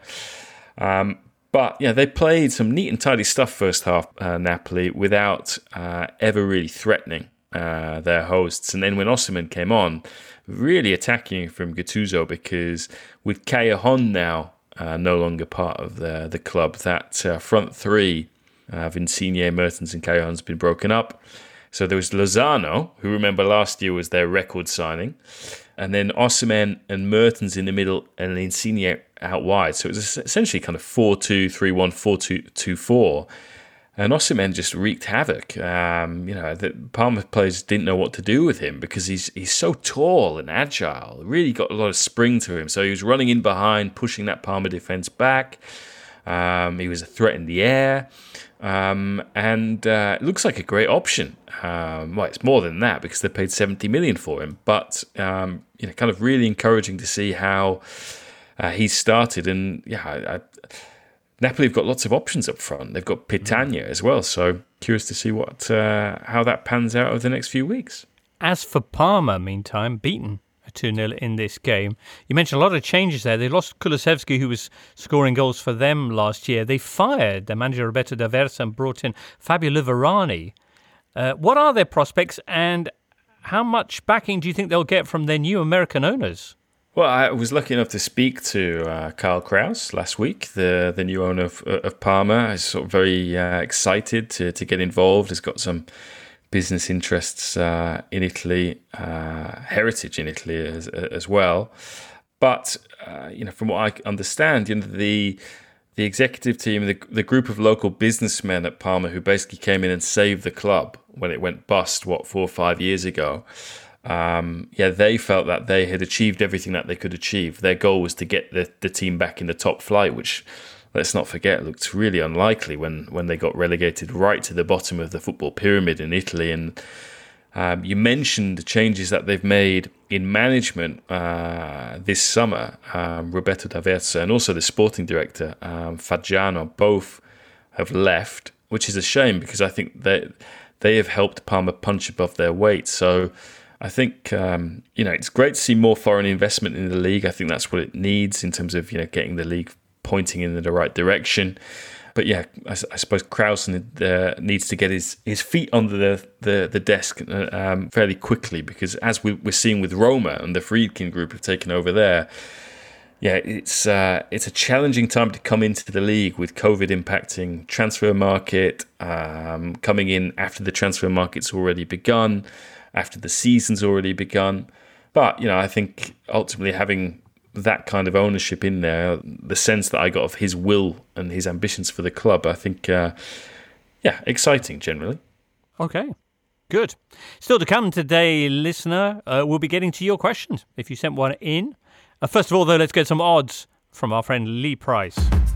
But yeah, they played some neat and tidy stuff first half, Napoli, without ever really threatening their hosts. And then when Osimhen came on, really attacking from Gattuso, because with Callejon now no longer part of the club, that front three of Insigne, Mertens and Callejon has been broken up. So there was Lozano, who, remember, last year was their record signing, and then Osimhen and Mertens in the middle and Insigne out wide. So it was essentially kind of 4-2-3-1, 4-2-2-4. And Osimhen just wreaked havoc. The Parma players didn't know what to do with him, because he's so tall and agile. Really got a lot of spring to him. So he was running in behind, pushing that Parma defence back. He was a threat in the air. It looks like a great option. It's more than that, because they paid 70 million for him. But kind of really encouraging to see how he started. And Napoli have got lots of options up front. They've got Pitagna as well, so curious to see how that pans out over the next few weeks. As for Parma, meantime, beaten 2-0 in this game. You mentioned a lot of changes there. They lost Kulusevski, who was scoring goals for them last year. They fired their manager Roberto D'Aversa and brought in Fabio Liverani. What are their prospects, and how much backing do you think they'll get from their new American owners? Well, I was lucky enough to speak to Karl Kraus last week, the new owner of Parma. He's sort of very excited to get involved. He's got some business interests in Italy, heritage in Italy as well. But from what I understand, the executive team, the group of local businessmen at Parma who basically came in and saved the club when it went bust, 4 or 5 years ago. They felt that they had achieved everything that they could achieve. Their goal was to get the team back in the top flight, which, let's not forget, looked really unlikely when they got relegated right to the bottom of the football pyramid in Italy. And you mentioned the changes that they've made in management this summer. Roberto D'Aversa and also the sporting director, Faggiano, both have left, which is a shame because I think that they have helped Parma punch above their weight. So I think, it's great to see more foreign investment in the league. I think that's what it needs in terms of, getting the league pointing in the right direction. But yeah, I suppose Kraus needs to get his feet under the desk fairly quickly, because as we're seeing with Roma and the Friedkin group have taken over there, it's a challenging time to come into the league with COVID impacting transfer market, coming in after the transfer market's already begun, after the season's already begun. But, I think ultimately having that kind of ownership in there, the sense that I got of his will and his ambitions for the club, I think, exciting generally. Okay, good. Still to come today, listener, we'll be getting to your questions if you sent one in. First of all, though, let's get some odds from our friend Lee Price.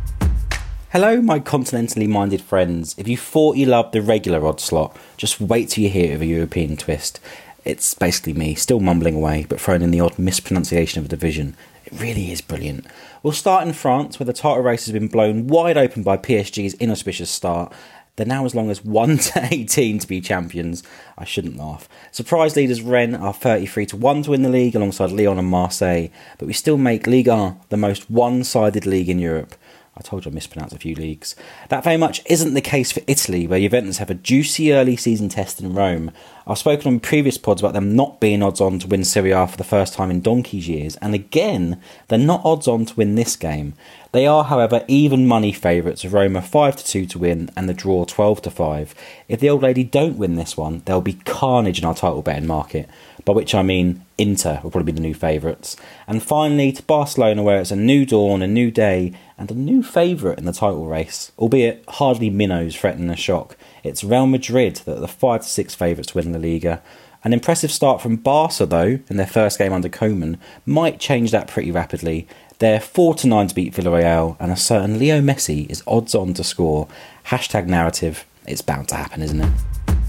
Hello, my continentally minded friends. If you thought you loved the regular odds slot, just wait till you hear it with a European twist. It's basically me, still mumbling away, but throwing in the odd mispronunciation of a division. It really is brilliant. We'll start in France, where the title race has been blown wide open by PSG's inauspicious start. They're now as long as 1-18 to be champions. I shouldn't laugh. Surprise leaders Rennes are 33-1 to win the league alongside Lyon and Marseille, but we still make Ligue 1 the most one-sided league in Europe. I told you I mispronounced a few leagues. That very much isn't the case for Italy, where Juventus have a juicy early season test in Rome. I've spoken on previous pods about them not being odds on to win Serie A for the first time in donkey's years, and again, they're not odds on to win this game. They are, however, even money favourites, with Roma 5-2 to win and the draw 12-5. If the old lady don't win this one, there'll be carnage in our title betting market, by which I mean Inter will probably be the new favourites. And finally, to Barcelona, where it's a new dawn, a new day, and a new favourite in the title race, albeit hardly minnows threatening a shock. It's Real Madrid that are the 5-6 favourites to win La Liga. An impressive start from Barca, though, in their first game under Koeman, might change that pretty rapidly. They're 4-9 to beat Villarreal, and a certain Leo Messi is odds on to score. #narrative. It's bound to happen, isn't it?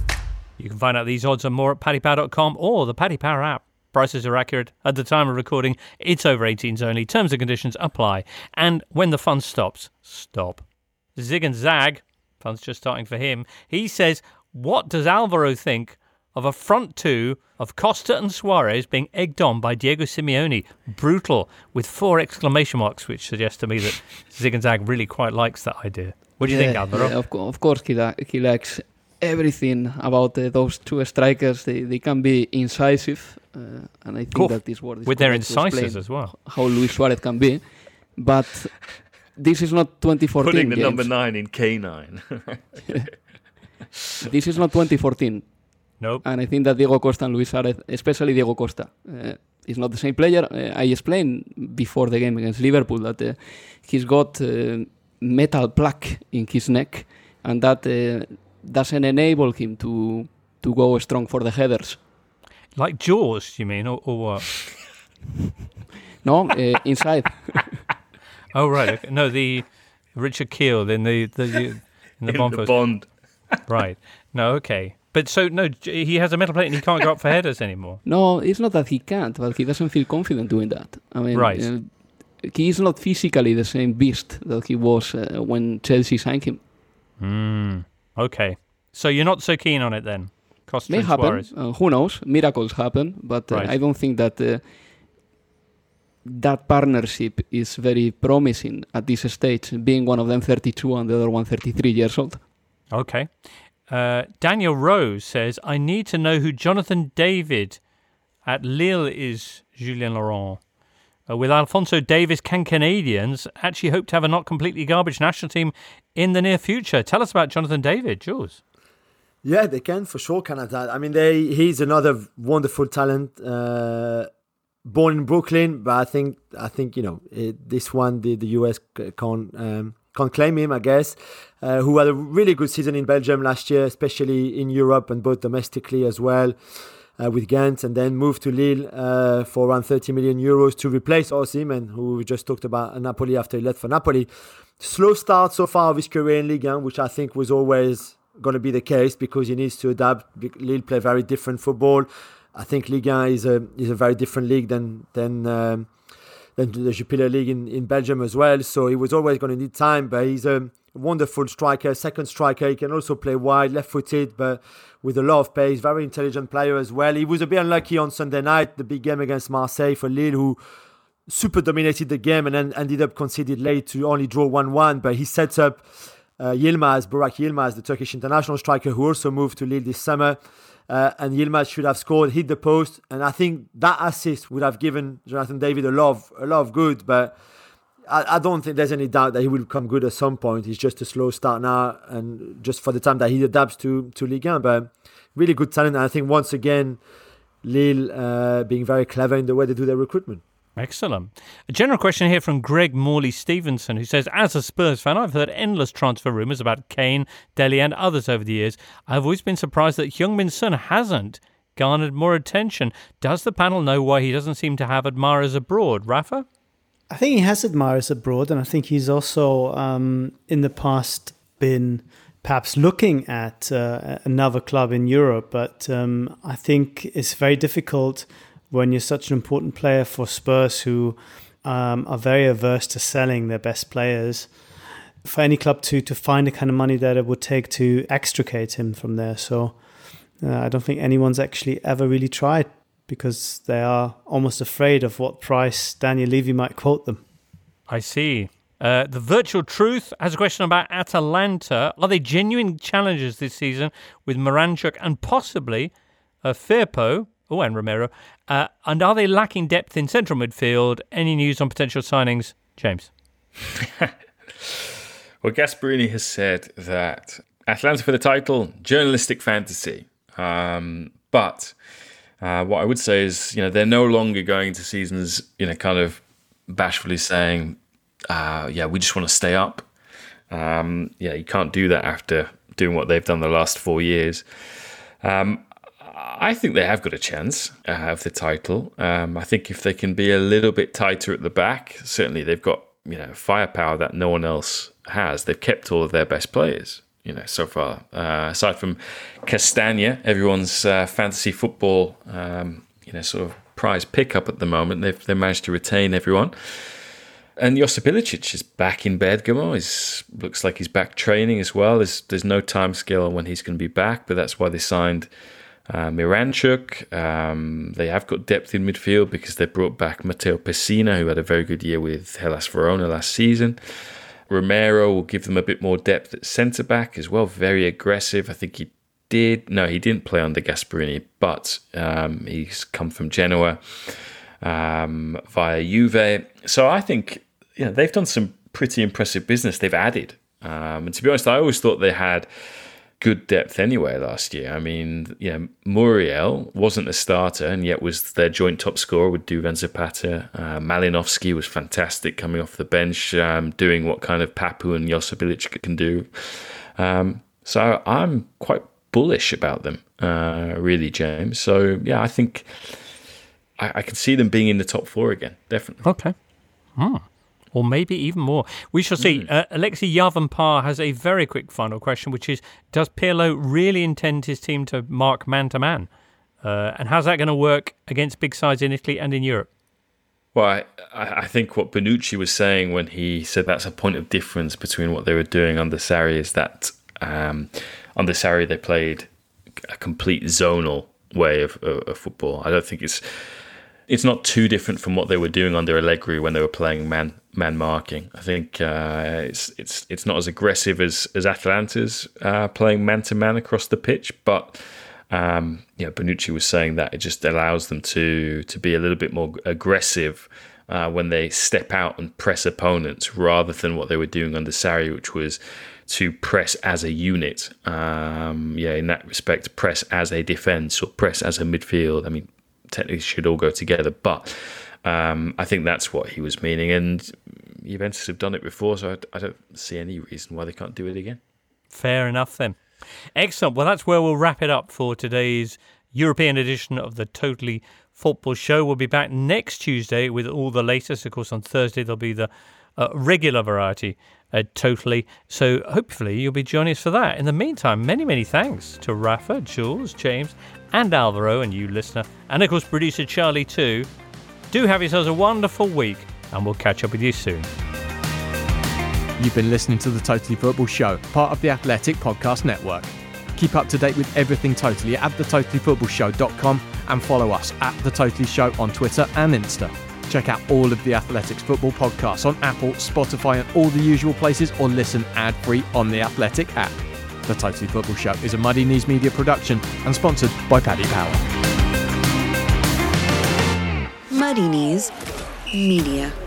You can find out these odds and more at paddypower.com or the Paddy Power app. Prices are accurate at the time of recording. It's over 18s only. Terms and conditions apply. And when the fun stops, stop. Zig and Zag, fun's just starting for him. He says, what does Alvaro think of a front two of Costa and Suarez being egged on by Diego Simeone? Brutal, with 4 exclamation marks, which suggests to me that Zig and Zag really quite likes that idea. What do you think, Alvaro? Yeah, of course he likes everything about those two strikers. They can be incisive, and I think that this word is with their incisives as well. How Luis Suarez can be, but this is not 2014. Putting the James. number 9 in K9. This is not 2014. Nope. And I think that Diego Costa and Luis Suarez, especially Diego Costa, is not the same player. I explained before the game against Liverpool that he's got metal plaque in his neck, and that doesn't enable him to go strong for the headers. Like Jaws, you mean, or what? No, inside. Oh right, okay. No, the Richard Keel in the Bond. The Bond. Right. No, okay. But so no, he has a metal plate and he can't go up for headers anymore. No, it's not that he can't, but he doesn't feel confident doing that. I mean, right. He is not physically the same beast that he was when Chelsea signed him. Okay. So you're not so keen on it then? Costa May and happen. Suarez. Who knows? Miracles happen, but Right. I don't think that that partnership is very promising at this stage, being one of them 32 and the other one 33 years old. Okay. Daniel Rose says, I need to know who Jonathan David at Lille is, Julien Laurent. With Alphonso Davies, can Canadians actually hope to have a not completely garbage national team in the near future? Tell us about Jonathan David, Jules. Yeah, they can for sure, Canada. I mean, he's another wonderful talent, born in Brooklyn, but I think this one the US can't claim him, I guess. Who had a really good season in Belgium last year, especially in Europe and both domestically as well. With Ghent, and then moved to Lille for around 30 million euros to replace Osimhen, who we just talked about at Napoli after he left for Napoli. Slow start so far of his career in Ligue 1, which I think was always going to be the case because he needs to adapt. Lille play very different football. I think Ligue 1 is a very different league than the Jupiler League in Belgium as well. So he was always going to need time, but he's a wonderful striker, second striker. He can also play wide, left-footed, but with a lot of pace. Very intelligent player as well. He was a bit unlucky on Sunday night, the big game against Marseille for Lille, who super dominated the game and then ended up conceded late to only draw 1-1. But he sets up Burak Yilmaz, the Turkish international striker, who also moved to Lille this summer. And Yilmaz should have scored, hit the post, and I think that assist would have given Jonathan David a lot of good. But I don't think there's any doubt that he will become good at some point. He's just a slow start now, and just for the time that he adapts to Ligue 1. But really good talent, and I think once again, Lille being very clever in the way they do their recruitment. Excellent. A general question here from Greg Morley-Stevenson, who says, as a Spurs fan, I've heard endless transfer rumours about Kane, Dele and others over the years. I've always been surprised that Heung-min Son hasn't garnered more attention. Does the panel know why he doesn't seem to have admirers abroad? Rafa? I think he has admirers abroad, and I think he's also in the past been perhaps looking at another club in Europe. But I think it's very difficult when you're such an important player for Spurs, who are very averse to selling their best players, for any club to find the kind of money that it would take to extricate him from there. So I don't think anyone's actually ever really tried, because they are almost afraid of what price Daniel Levy might quote them. I see. The Virtual Truth has a question about Atalanta. Are they genuine challengers this season with Miranchuk and possibly Firpo and Romero? And are they lacking depth in central midfield? Any news on potential signings, James? Well, Gasperini has said that Atalanta for the title, journalistic fantasy. But what I would say is, they're no longer going to seasons, kind of bashfully saying, we just want to stay up. You can't do that after doing what they've done the last 4 years. I think they have got a chance of the title. I think if they can be a little bit tighter at the back, certainly they've got, firepower that no one else has. They've kept all of their best players, so far. Aside from Castagna, everyone's fantasy football, sort of prize pickup at the moment. They've managed to retain everyone. And Josip Ilicic is back in Bergamo. Looks like he's back training as well. There's no time scale on when he's going to be back, but that's why they signed Miranchuk. They have got depth in midfield because they brought back Matteo Pessina, who had a very good year with Hellas Verona last season. Romero will give them a bit more depth at centre-back as well. Very aggressive. I think he didn't play under Gasperini, but he's come from Genoa via Juve. So I think they've done some pretty impressive business. They've added. And to be honest, I always thought they had good depth anyway last year. I mean, Muriel wasn't a starter and yet was their joint top scorer with Duvan Zapata. Malinovsky was fantastic coming off the bench, doing what kind of Papu and Josip Ilicic can do. So I'm quite bullish about them, really, James. So, yeah, I think I can see them being in the top 4 again, definitely. Okay. Or maybe even more. We shall see. Alexei Yavanpar has a very quick final question, which is, does Pirlo really intend his team to mark man-to-man? And how's that going to work against big sides in Italy and in Europe? Well, I think what Bonucci was saying when he said that's a point of difference between what they were doing under Sarri is that under Sarri they played a complete zonal way of football. I don't think it's it's not too different from what they were doing under Allegri when they were playing man marking. I think it's not as aggressive as Atalanta's playing man to man across the pitch, but Bonucci was saying that it just allows them to be a little bit more aggressive when they step out and press opponents, rather than what they were doing under Sarri, which was to press as a unit. In that respect, press as a defence or press as a midfield. I mean, technically should all go together, but I think that's what he was meaning. And Juventus have done it before, so I don't see any reason why they can't do it again. Fair enough then. Excellent. Well, that's where we'll wrap it up for today's European edition of the Totally Football Show. We'll be back next Tuesday with all the latest. Of course, on Thursday there'll be the regular variety Totally. So hopefully you'll be joining us for that. In the meantime, many, many thanks to Rafa, Jules, James and Alvaro, and you listener, and of course producer Charlie too. Do have yourselves a wonderful week, and we'll catch up with you soon. You've been listening to the Totally Football Show, part of the Athletic Podcast Network. Keep up to date with everything Totally at thetotallyfootballshow.com and follow us at The Totally Show on Twitter and Insta. Check out all of the Athletics football podcasts on Apple, Spotify and all the usual places, or listen ad-free on the Athletic app. The Totally Football Show is a Muddy Knees Media production and sponsored by Paddy Power. Muddy Knees Media.